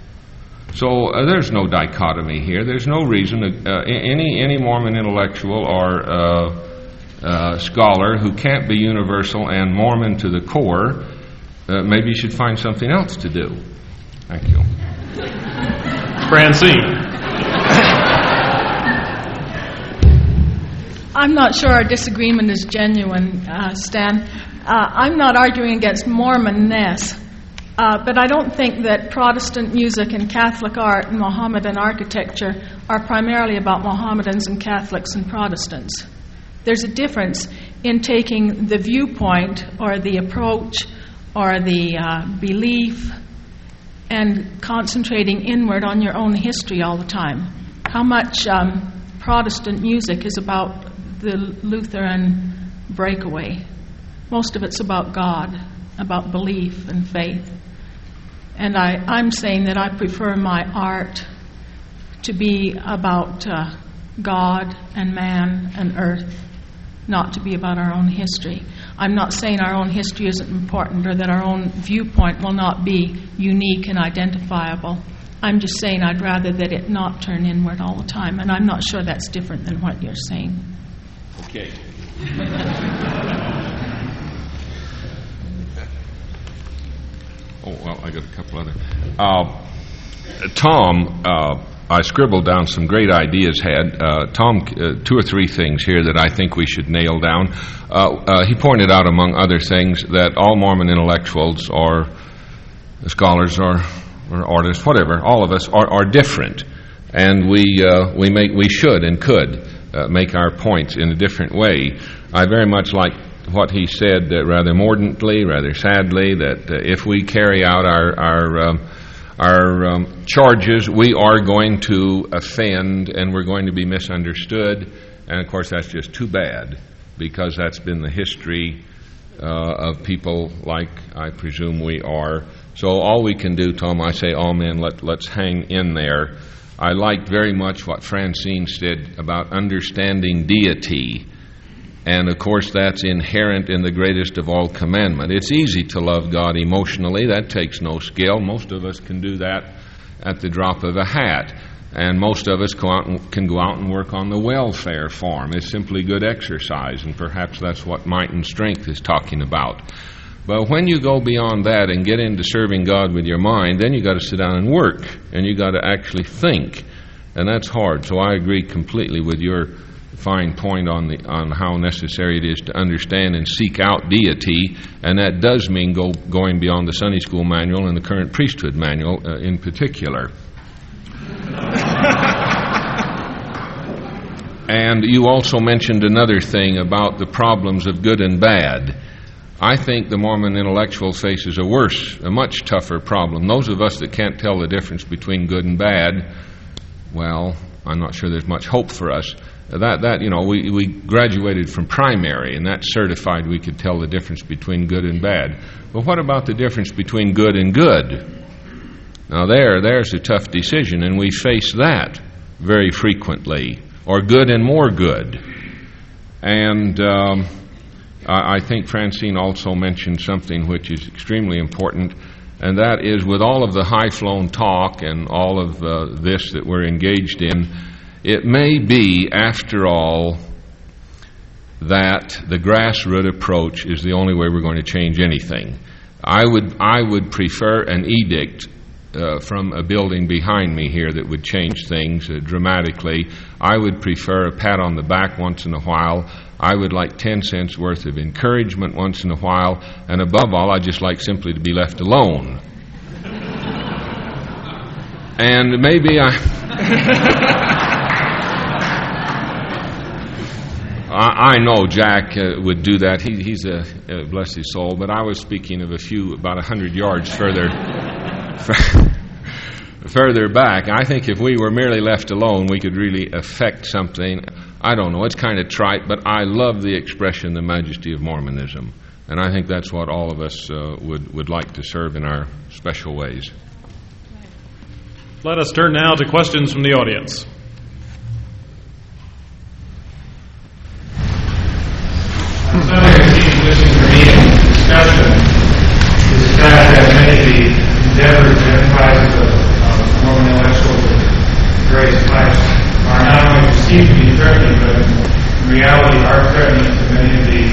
So there's no dichotomy here. There's no reason any Mormon intellectual or scholar who can't be universal and Mormon to the core maybe you should find something else to do. Thank you. Francine. I'm not sure our disagreement is genuine, Stan. I'm not arguing against Mormon-ness, but I don't think that Protestant music and Catholic art and Mohammedan architecture are primarily about Mohammedans and Catholics and Protestants. There's a difference in taking the viewpoint or the approach or the belief and concentrating inward on your own history all the time. How much Protestant music is about the Lutheran breakaway. Most of it's about God, about belief and faith. And I'm saying that I prefer my art to be about God and man and earth, not to be about our own history. I'm not saying our own history isn't important or that our own viewpoint will not be unique and identifiable. I'm just saying I'd rather that it not turn inward all the time, and I'm not sure that's different than what you're saying. Okay. Oh, well, I got a couple other. Tom, I scribbled down some great ideas. Tom, 2 or 3 things here that I think we should nail down. He pointed out, among other things, that all Mormon intellectuals or scholars or artists, whatever, all of us are different, and we should and could make our points in a different way. I very much like what he said, rather mordantly, rather sadly, that if we carry out our charges, we are going to offend and we're going to be misunderstood. And of course that's just too bad, because that's been the history of people like I presume we are. So all we can do, Tom, I say, amen, let's hang in there. I liked very much what Francine said about understanding deity. And, of course, that's inherent in the greatest of all commandment. It's easy to love God emotionally. That takes no skill. Most of us can do that at the drop of a hat. And most of us can go out and work on the welfare form. It's simply good exercise, and perhaps that's what Might and Strength is talking about. But when you go beyond that and get into serving God with your mind, then you got to sit down and work, and you got to actually think, and that's hard. So I agree completely with your fine point on how necessary it is to understand and seek out deity, and that does mean going beyond the Sunday School manual and the current priesthood manual in particular. And you also mentioned another thing about the problems of good and bad. I think the Mormon intellectual faces a much tougher problem. Those of us that can't tell the difference between good and bad, well, I'm not sure there's much hope for us. We graduated from primary, and that certified we could tell the difference between good and bad. But what about the difference between good and good? Now there's a tough decision, and we face that very frequently, or good and more good. And I think Francine also mentioned something which is extremely important, and that is, with all of the high-flown talk and all of this that we're engaged in, it may be, after all, that the grassroots approach is the only way we're going to change anything. I would prefer an edict from a building behind me here that would change things dramatically. I would prefer a pat on the back once in a while. I would like 10 cents worth of encouragement once in a while. And above all, I'd just like simply to be left alone. And maybe I know Jack would do that. He's a bless his soul. But I was speaking of about 100 yards further back. I think if we were merely left alone, we could really affect something. I don't know. It's kind of trite, but I love the expression, the majesty of Mormonism. And I think that's what all of us would like to serve in our special ways. Let us turn now to questions from the audience. Listening to me in discussion is the fact that many of the endeavors and enterprises of Mormon intellectuals of various types are not only perceived to be threatening, but in reality are threatening to many of the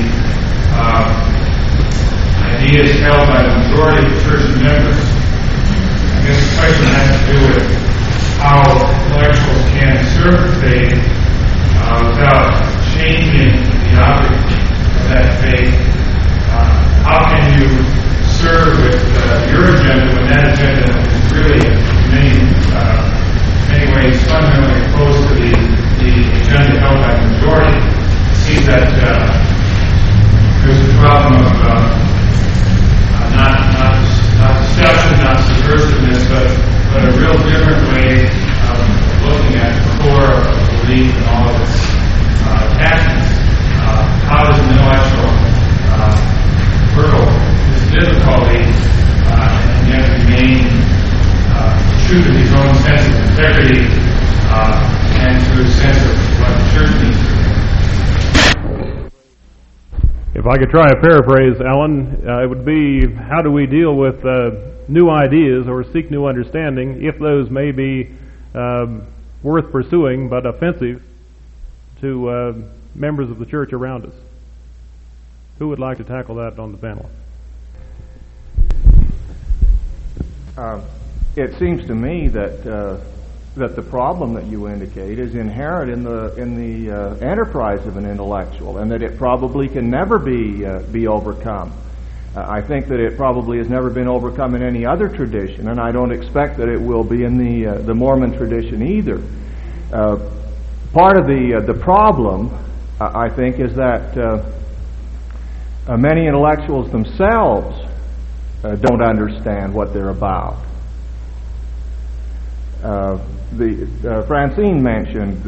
ideas held by the majority of church members. I guess the question has to do with how intellectuals can serve the faith without changing the object of that faith. How can you serve with your agenda when that agenda is really in many ways fundamentally opposed to the agenda held by the majority? It seems that there's a problem of not deception, not subversiveness, but a real different way of looking at the core of belief and all of its attachments. How does an intellectual hurdle this difficulty and yet remain true to his own sense of integrity and to his sense of what the church needs to do? If I could try a paraphrase, Alan, it would be, how do we deal with new ideas or seek new understanding if those may be worth pursuing but offensive to members of the church around us? Who would like to tackle that on the panel? It seems to me that the problem that you indicate is inherent in the enterprise of an intellectual, and that it probably can never be overcome. I think that it probably has never been overcome in any other tradition, and I don't expect that it will be in the Mormon tradition either. Part of the problem, I think, is that many intellectuals themselves don't understand what they're about. Francine mentioned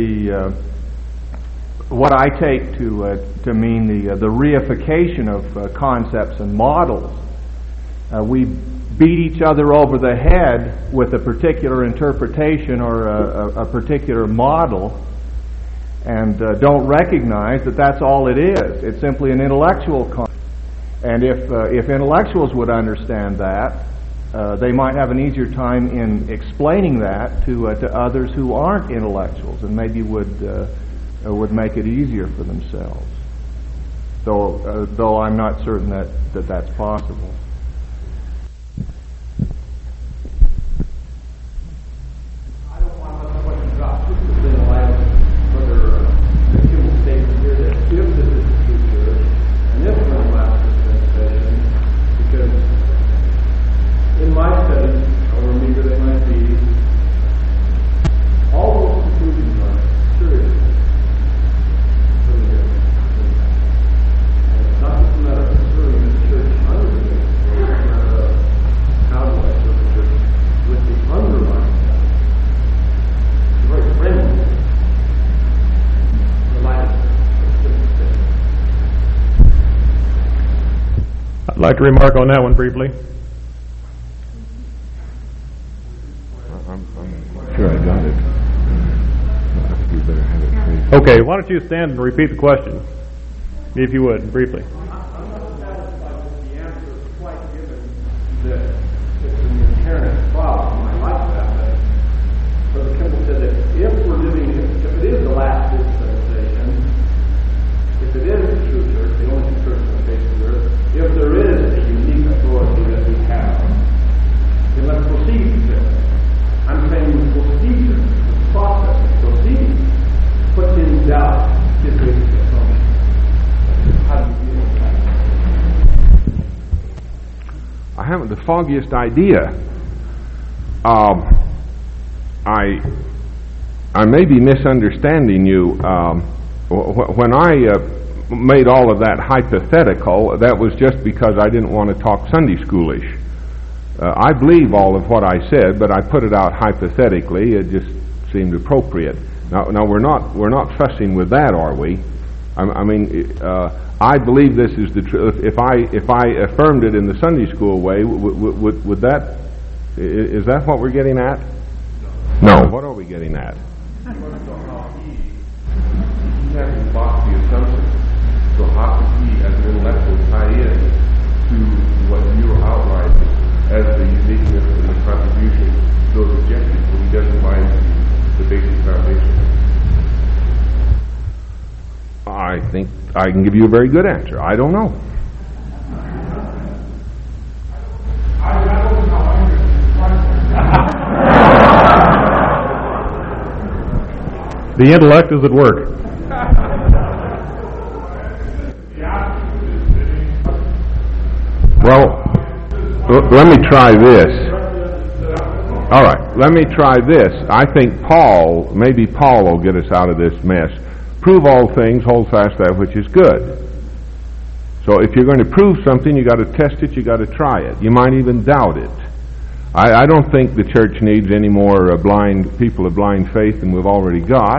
what I take to mean the reification of concepts and models. We beat each other over the head with a particular interpretation or a particular model, and don't recognize that that's all it is. It's simply an intellectual concept. And if intellectuals would understand that, they might have an easier time in explaining that to others who aren't intellectuals, and maybe would make it easier for themselves. Though I'm not certain that that's possible. I don't want to let the question drop. This has been a lot of further Kimball statement here that if this is the true church, and if we're going to last dispensation, because in my studies, however meager they might be, all those conclusions are serious. And it's not just a matter of serving the church under the church, it's a matter of how do I serve the church with the underlying stuff. It's very friendly. I'd like to remark on that one briefly. I'm sure I got it. You better have it straight. Okay, why don't you stand and repeat the question, if you would, briefly. I'm not satisfied with the answer quite given that it's an inherent problem. I like that. But Brother Kimball said that if we're living, if it is the last dispensation, if it is the true church, the only true church on the face of the earth, if there is a unique authority that we have, then let's proceed with it. I'm saying the procedure, the process of proceeding, puts in doubt his basic assumption. How do you deal with that? I haven't the foggiest idea. I may be misunderstanding you. When I made all of that hypothetical, that was just because I didn't want to talk Sunday schoolish. I believe all of what I said, but I put it out hypothetically. It just seemed appropriate. Now we're not fussing with that, are we? I mean, I believe this is the truth. If I affirmed it in the Sunday school way, would that is that what we're getting at? No. What are we getting at? He hasn't bought the assumption. So how could he, as an intellectual, tie in to what you're outlining as the uniqueness and the contribution to those objectives when he doesn't mind the basic foundation? I think I can give you a very good answer. I don't know. The intellect is at work. Well, let me try this. All right, let me try this. I think maybe Paul will get us out of this mess. Prove all things, hold fast that which is good. So if you're going to prove something, you got to test it, you got to try it. You might even doubt it. I don't think the church needs any more blind people of blind faith than we've already got.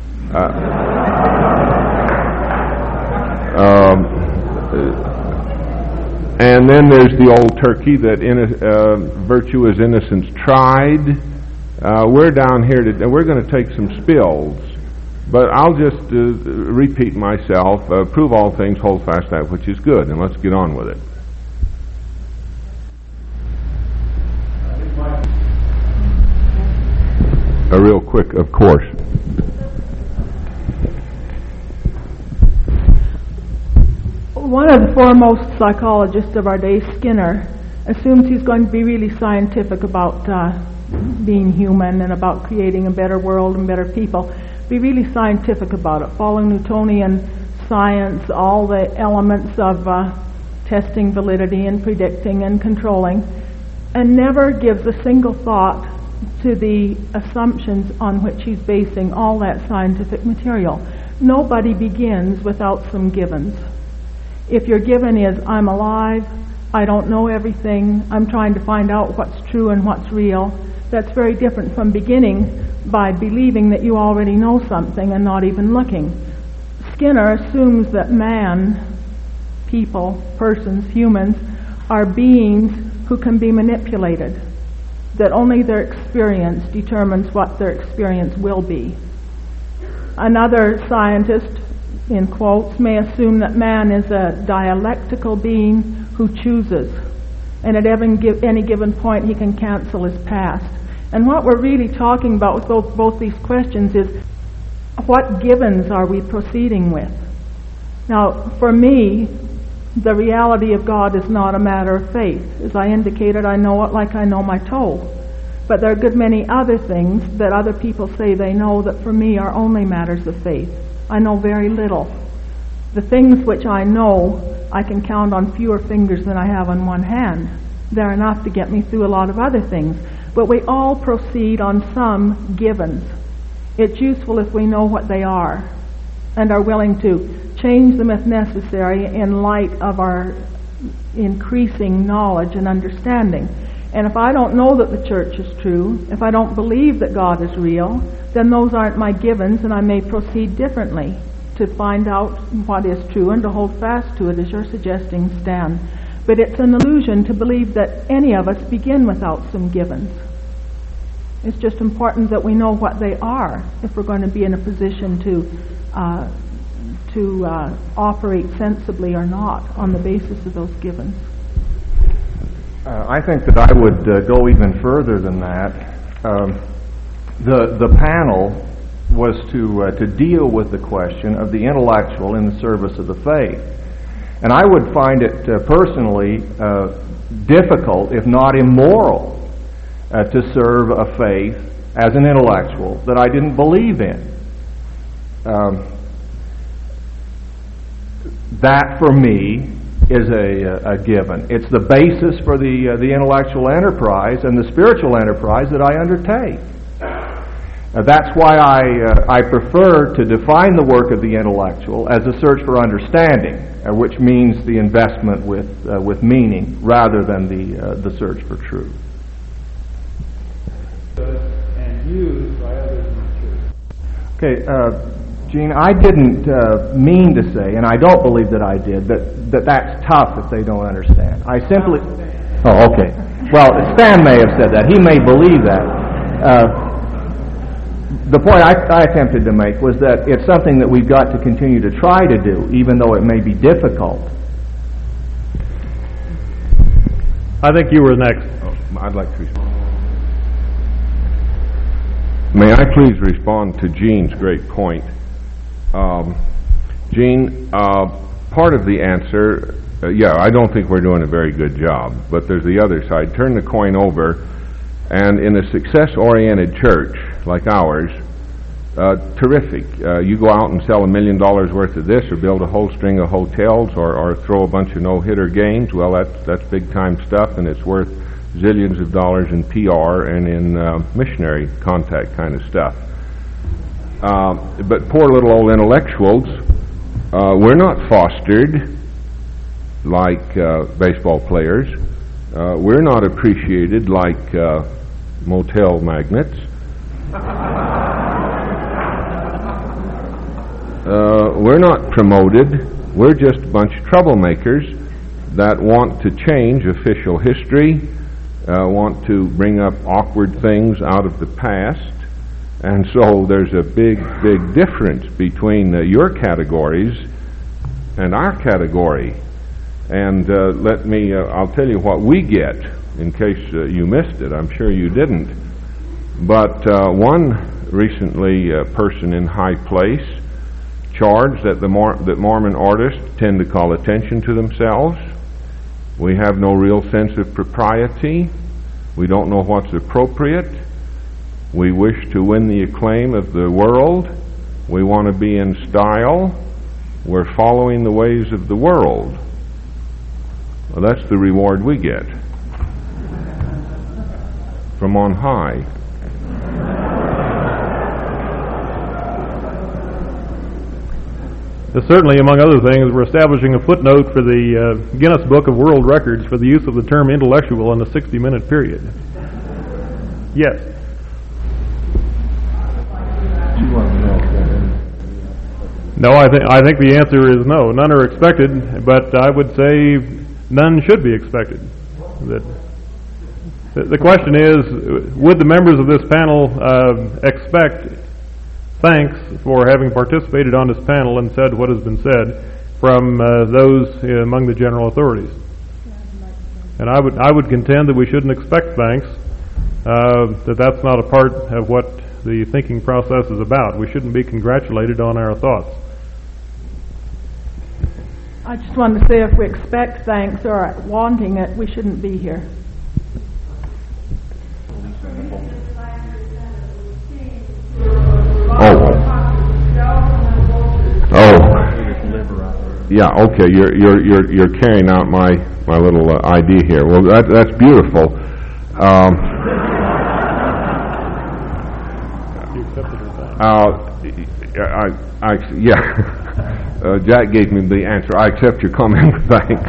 And then there's the old turkey that virtue is innocence tried. We're down here today. We're going to take some spills, but I'll just repeat myself. Prove all things, hold fast that which is good, and let's get on with it. Real quick, of course. One of the foremost psychologists of our day, Skinner, assumes he's going to be really scientific about being human and about creating a better world and better people. Be really scientific about it, following Newtonian science, all the elements of testing validity and predicting and controlling, and never gives a single thought to the assumptions on which he's basing all that scientific material. Nobody begins without some givens. If your given is, I'm alive, I don't know everything, I'm trying to find out what's true and what's real, that's very different from beginning by believing that you already know something and not even looking. Skinner assumes that man, people, persons, humans, are beings who can be manipulated, that only their experience determines what their experience will be. Another scientist, in quotes, may assume that man is a dialectical being who chooses, and at any given point he can cancel his past. And what we're really talking about with both these questions is, what givens are we proceeding with? Now, for me, the reality of God is not a matter of faith. As I indicated, I know it like I know my toe. But there are a good many other things that other people say they know that for me are only matters of faith. I know very little. The things which I know, I can count on fewer fingers than I have on one hand. They're enough to get me through a lot of other things. But we all proceed on some givens. It's useful if we know what they are and are willing to change them if necessary in light of our increasing knowledge and understanding. And if I don't know that the church is true, if I don't believe that God is real, then those aren't my givens, and I may proceed differently to find out what is true and to hold fast to it, as you're suggesting, Stan. But it's an illusion to believe that any of us begin without some givens. It's just important that we know what they are if we're going to be in a position to operate sensibly or not on the basis of those givens. I think that I would go even further than that. The panel was to deal with the question of the intellectual in the service of the faith. And I would find it personally difficult, if not immoral, to serve a faith as an intellectual that I didn't believe in. That, for me, is a given. It's the basis for the intellectual enterprise and the spiritual enterprise that I undertake. That's why I prefer to define the work of the intellectual as a search for understanding, which means the investment with meaning rather than the search for truth. And used by others in the church. Okay, Gene, I didn't mean to say, and I don't believe that I did, that's tough if they don't understand. I simply... Oh, okay. Well, Stan may have said that. He may believe that. The point I attempted to make was that it's something that we've got to continue to try to do, even though it may be difficult. I think you were next. I'd like to respond. May I please respond to Gene's great point? Gene, part of the answer, I don't think we're doing a very good job, but there's the other side. Turn the coin over, and in a success-oriented church like ours, terrific. You go out and sell $1 million worth of this, or build a whole string of hotels, or throw a bunch of no-hitter games. Well, that's big-time stuff, and it's worth zillions of dollars in PR and in missionary contact kind of stuff. But poor little old intellectuals, we're not fostered like baseball players. We're not appreciated like motel magnates. We're not promoted. We're just a bunch of troublemakers that want to change official history, want to bring up awkward things out of the past. And so there's a big, big difference between your categories and our category. And I'll tell you what we get, in case you missed it. I'm sure you didn't. But one recently person in high place charged that that Mormon artists tend to call attention to themselves. We have no real sense of propriety. We don't know what's appropriate. We wish to win the acclaim of the world. We want to be in style. We're following the ways of the world. Well, that's the reward we get from on high. Certainly, among other things, we're establishing a footnote for the Guinness Book of World Records for the use of the term intellectual in a 60-minute period. Yes. No, I think the answer is no. None are expected, but I would say none should be expected. The question is, would the members of this panel expect thanks for having participated on this panel and said what has been said from those among the general authorities. And I would contend that we shouldn't expect thanks, that that's not a part of what the thinking process is about. We shouldn't be congratulated on our thoughts. I just wanted to say if we expect thanks or are wanting it, we shouldn't be here. Yeah, okay, you're carrying out my little idea here. Well, that's beautiful. Jack gave me the answer. I accept your comment with thanks.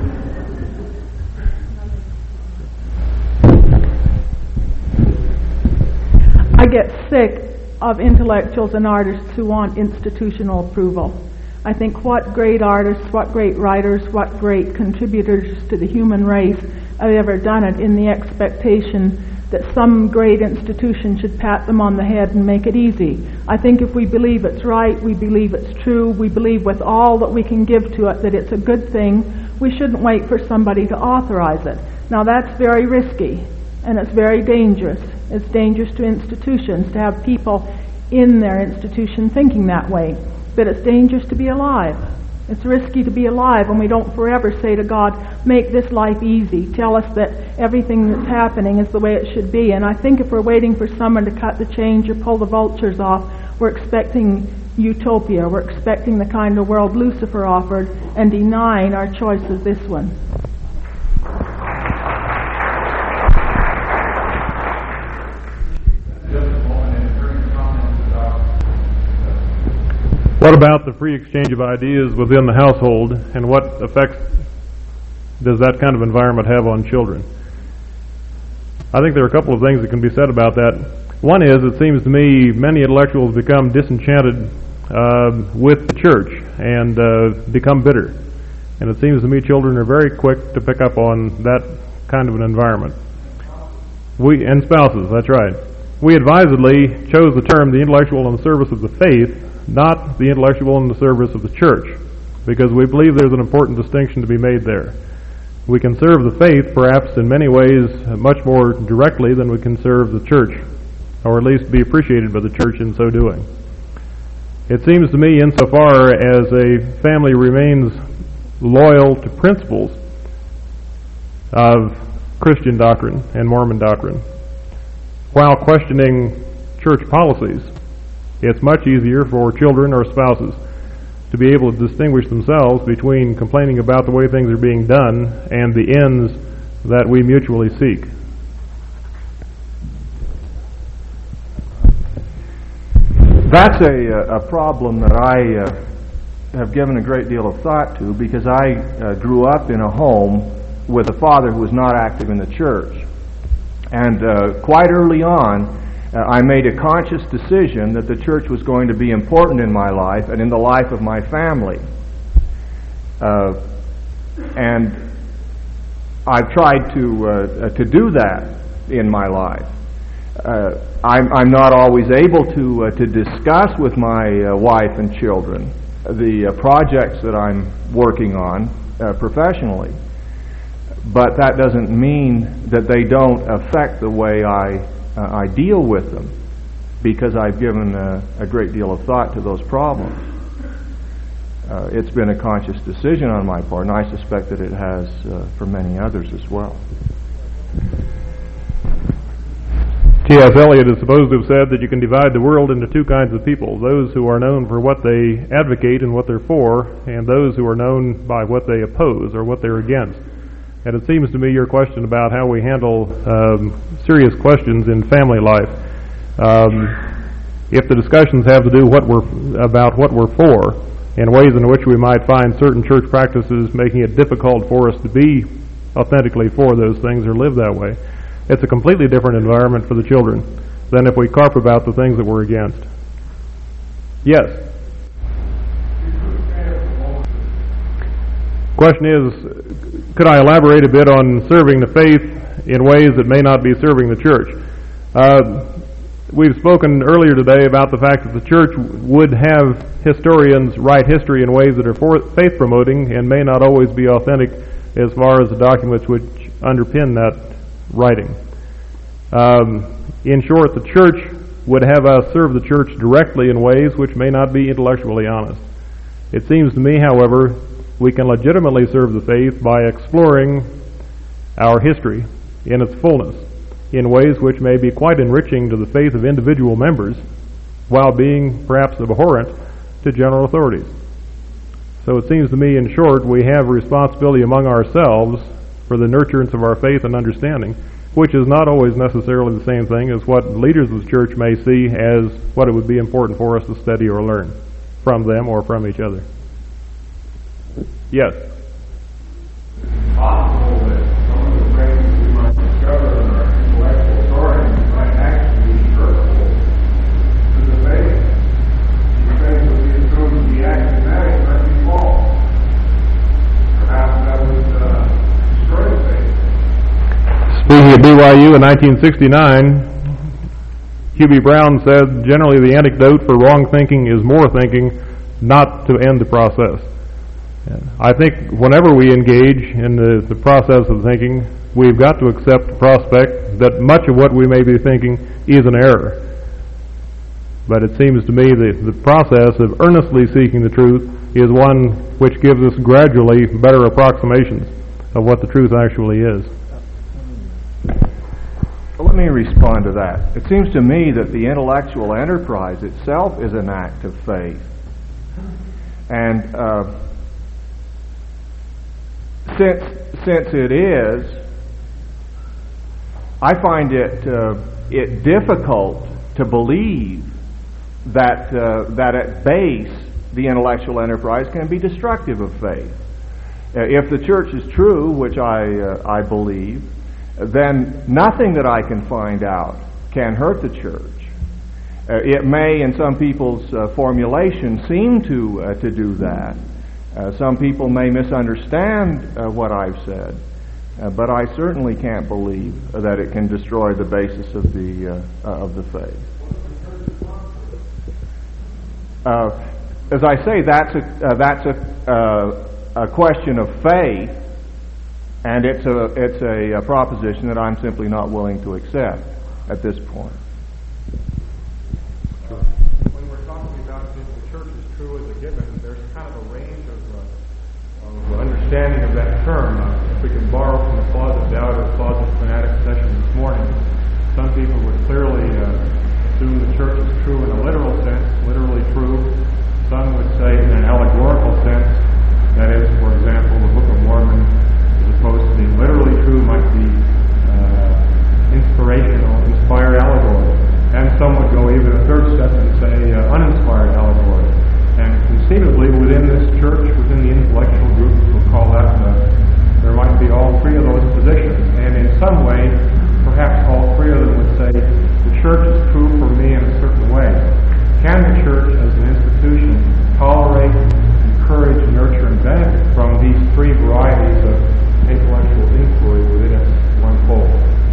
I get sick of intellectuals and artists who want institutional approval. I think what great artists, what great writers, what great contributors to the human race have ever done it in the expectation that some great institution should pat them on the head and make it easy. I think if we believe it's right, we believe it's true, we believe with all that we can give to it that it's a good thing, we shouldn't wait for somebody to authorize it. Now that's very risky and it's very dangerous. It's dangerous to institutions to have people in their institution thinking that way. But it's dangerous to be alive. It's risky to be alive when we don't forever say to God, make this life easy. Tell us that everything that's happening is the way it should be. And I think if we're waiting for someone to cut the chains or pull the vultures off, we're expecting utopia. We're expecting the kind of world Lucifer offered and denying our choice of this one. What about the free exchange of ideas within the household, and what effect does that kind of environment have on children? I think there are a couple of things that can be said about that. One is, it seems to me, many intellectuals become disenchanted with the church and become bitter. And it seems to me children are very quick to pick up on that kind of an environment. And spouses, that's right. We advisedly chose the term the intellectual in the service of the faith, not the intellectual in the service of the church, because we believe there's an important distinction to be made there. We can serve the faith, perhaps in many ways, much more directly than we can serve the church, or at least be appreciated by the church in so doing. It seems to me, insofar as a family remains loyal to principles of Christian doctrine and Mormon doctrine, while questioning church policies, it's much easier for children or spouses to be able to distinguish themselves between complaining about the way things are being done and the ends that we mutually seek. That's a problem that I have given a great deal of thought to, because I grew up in a home with a father who was not active in the church. And quite early on, I made a conscious decision that the church was going to be important in my life and in the life of my family. And I've tried to do that in my life. I'm not always able to discuss with my wife and children the projects that I'm working on professionally. But that doesn't mean that they don't affect the way I deal with them, because I've given a great deal of thought to those problems. It's been a conscious decision on my part, and I suspect that it has for many others as well. T.S. Eliot is supposed to have said that you can divide the world into two kinds of people: those who are known for what they advocate and what they're for, and those who are known by what they oppose or what they're against. And it seems to me your question about how we handle serious questions in family life, if the discussions have to do about what we're for, and ways in which we might find certain church practices making it difficult for us to be authentically for those things or live that way, it's a completely different environment for the children than if we carp about the things that we're against. Yes? Question is, could I elaborate a bit on serving the faith in ways that may not be serving the church? we've spoken earlier today about the fact that the church would have historians write history in ways that are faith-promoting and may not always be authentic as far as the documents which underpin that writing. In short, the church would have us serve the church directly in ways which may not be intellectually honest. It seems to me, however, we can legitimately serve the faith by exploring our history in its fullness, in ways which may be quite enriching to the faith of individual members, while being perhaps abhorrent to general authorities. So it seems to me, in short, we have a responsibility among ourselves for the nurturance of our faith and understanding, which is not always necessarily the same thing as what leaders of the church may see as what it would be important for us to study or learn from them or from each other. Yes? It's possible that some of the things we might discover in our intellectual authority might actually be hurtful to the faith. The things that we assume to be axiomatic might be false. Perhaps that would destroy the faith. Speaking at BYU in 1969, Hugh B. Brown said, generally the antidote for wrong thinking is more thinking, not to end the process. I think whenever we engage in the process of thinking, we've got to accept the prospect that much of what we may be thinking is an error. But it seems to me the process of earnestly seeking the truth is one which gives us gradually better approximations of what the truth actually is. Well, let me respond to that. It seems to me that the intellectual enterprise itself is an act of faith. And since it is, I find it difficult to believe that at base the intellectual enterprise can be destructive of faith. If the church is true, which I believe, then nothing that I can find out can hurt the church. It may, in some people's formulation, seem to do that. Some people may misunderstand what I've said, but I certainly can't believe that it can destroy the basis of the faith. As I say, that's a question of faith, and it's a proposition that I'm simply not willing to accept at this point. When we're talking about if the church is true as a given, there's kind of a range of understanding of that term. If we can borrow from the closet doubt or closet fanatic session this morning, some people would clearly assume the church is true in a literal sense, literally true. Some would say in an allegorical sense, that is, for example, the Book of Mormon, as opposed to being literally true, might be inspired allegory. And some would go even a third step and say uninspired allegory. And conceivably within this church, within the intellectual group, we'll call that, there might be all three of those positions. And in some way, perhaps all three of them would say, the church is true for me in a certain way. Can the church as an institution tolerate, encourage, nurture, and benefit from these three varieties of intellectual inquiry within its one whole?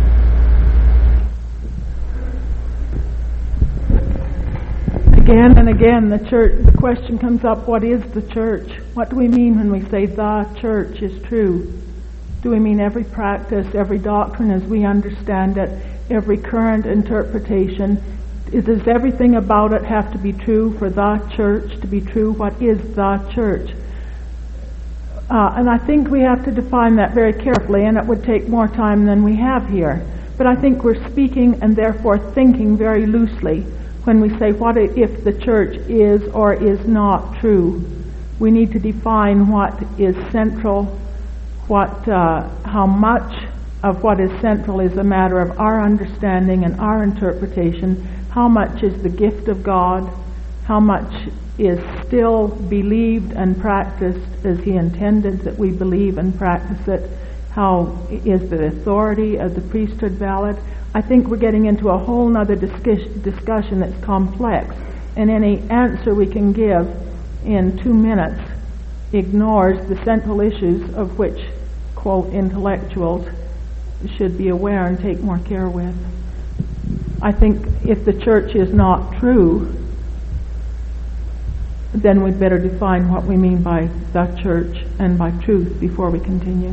Again and again, the question comes up, what is the church? What do we mean when we say the church is true? Do we mean every practice, every doctrine as we understand it, every current interpretation? Does everything about it have to be true for the church to be true? What is the church? And I think we have to define that very carefully, and it would take more time than we have here. But I think we're speaking and therefore thinking very loosely when we say what if the church is or is not true. We need to define what is central, how much of what is central is a matter of our understanding and our interpretation, how much is the gift of God, how much is still believed and practiced as He intended that we believe and practice it, how is the authority of the priesthood valid. I think we're getting into a whole other discussion that's complex, and any answer we can give in 2 minutes ignores the central issues of which, quote, intellectuals should be aware and take more care with. I think if the church is not true, then we'd better define what we mean by the church and by truth before we continue.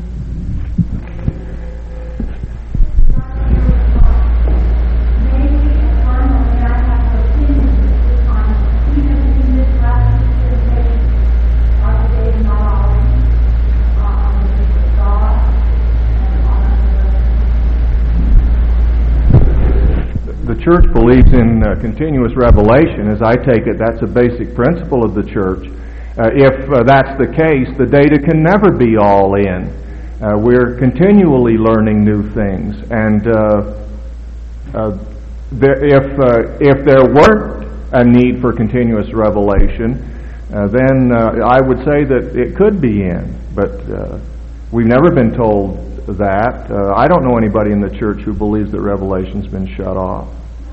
The church believes in continuous revelation. As I take it, that's a basic principle of the church. If that's the case, the data can never be all in. We're continually learning new things, and if there weren't a need for continuous revelation, then I would say that it could be in. But we've never been told that. I don't know anybody in the church who believes that revelation's been shut off.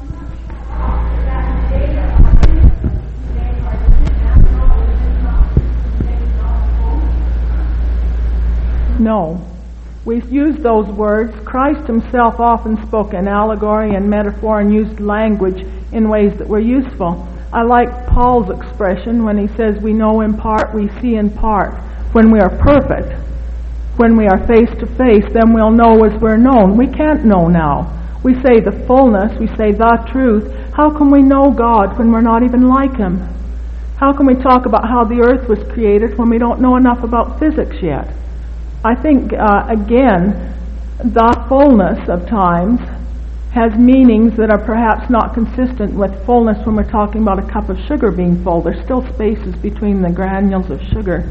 No. We've used those words. Christ himself often spoke in allegory and metaphor and used language in ways that were useful. I like Paul's expression when he says, we know in part, we see in part. When we are perfect, when we are face to face, then we'll know as we're known. We can't know now. We say the fullness, we say the truth. How can we know God when we're not even like him? How can we talk about how the earth was created when we don't know enough about physics yet? I think, again, the fullness of times has meanings that are perhaps not consistent with fullness when we're talking about a cup of sugar being full. There's still spaces between the granules of sugar.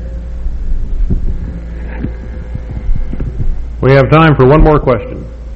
We have time for one more question.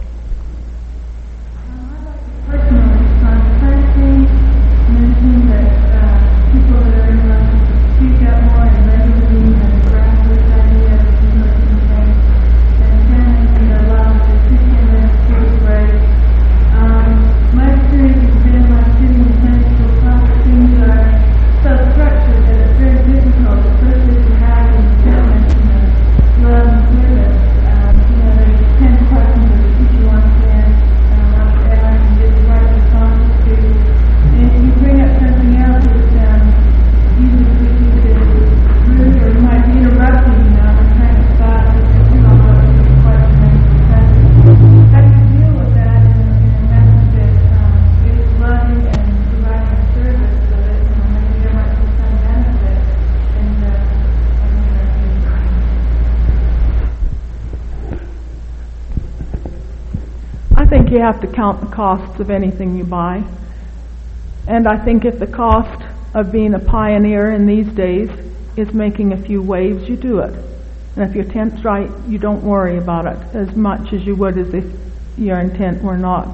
You have to count the costs of anything you buy. And I think if the cost of being a pioneer in these days is making a few waves, you do it. And if your intent's right, you don't worry about it as much as you would as if your intent were not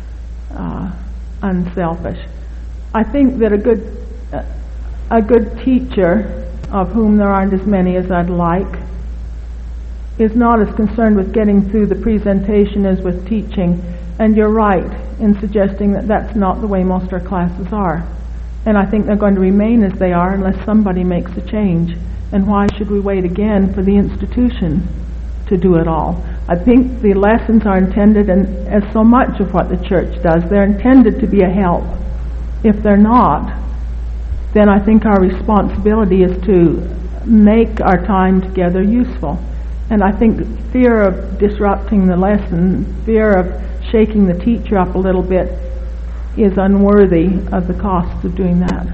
unselfish. I think that a good teacher, of whom there aren't as many as I'd like, is not as concerned with getting through the presentation as with teaching. And you're right in suggesting that that's not the way most of our classes are. And I think they're going to remain as they are unless somebody makes a change. And why should we wait again for the institution to do it all? I think the lessons are intended, and as so much of what the church does, they're intended to be a help. If they're not, then I think our responsibility is to make our time together useful. And I think fear of disrupting the lesson, fear of shaking the teacher up a little bit, is unworthy of the costs of doing that.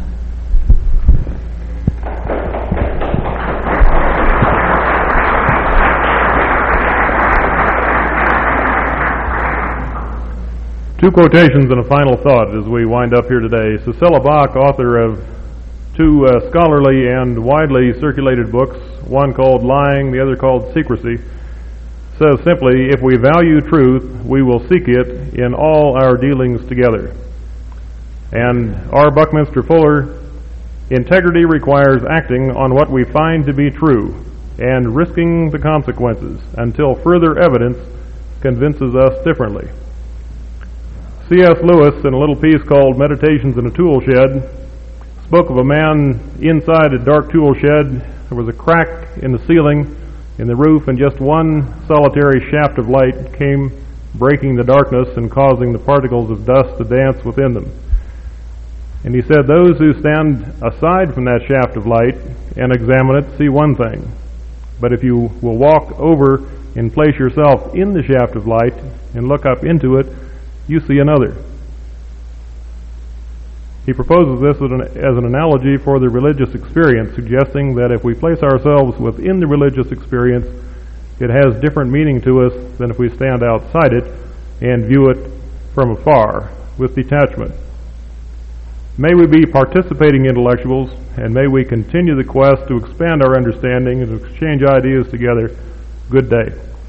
Two quotations and a final thought as we wind up here today. Cicely Bach, author of two scholarly and widely circulated books, one called Lying, the other called Secrecy, says simply, if we value truth, we will seek it in all our dealings together. And R. Buckminster Fuller, integrity requires acting on what we find to be true and risking the consequences until further evidence convinces us differently. C.S. Lewis, in a little piece called Meditations in a Tool Shed, spoke of a man inside a dark tool shed. There was a crack in the ceiling, in the roof, and just one solitary shaft of light came breaking the darkness and causing the particles of dust to dance within them. And he said, those who stand aside from that shaft of light and examine it see one thing. But if you will walk over and place yourself in the shaft of light and look up into it, you see another. He proposes this as an analogy for the religious experience, suggesting that if we place ourselves within the religious experience, it has different meaning to us than if we stand outside it and view it from afar with detachment. May we be participating intellectuals, and may we continue the quest to expand our understanding and to exchange ideas together. Good day.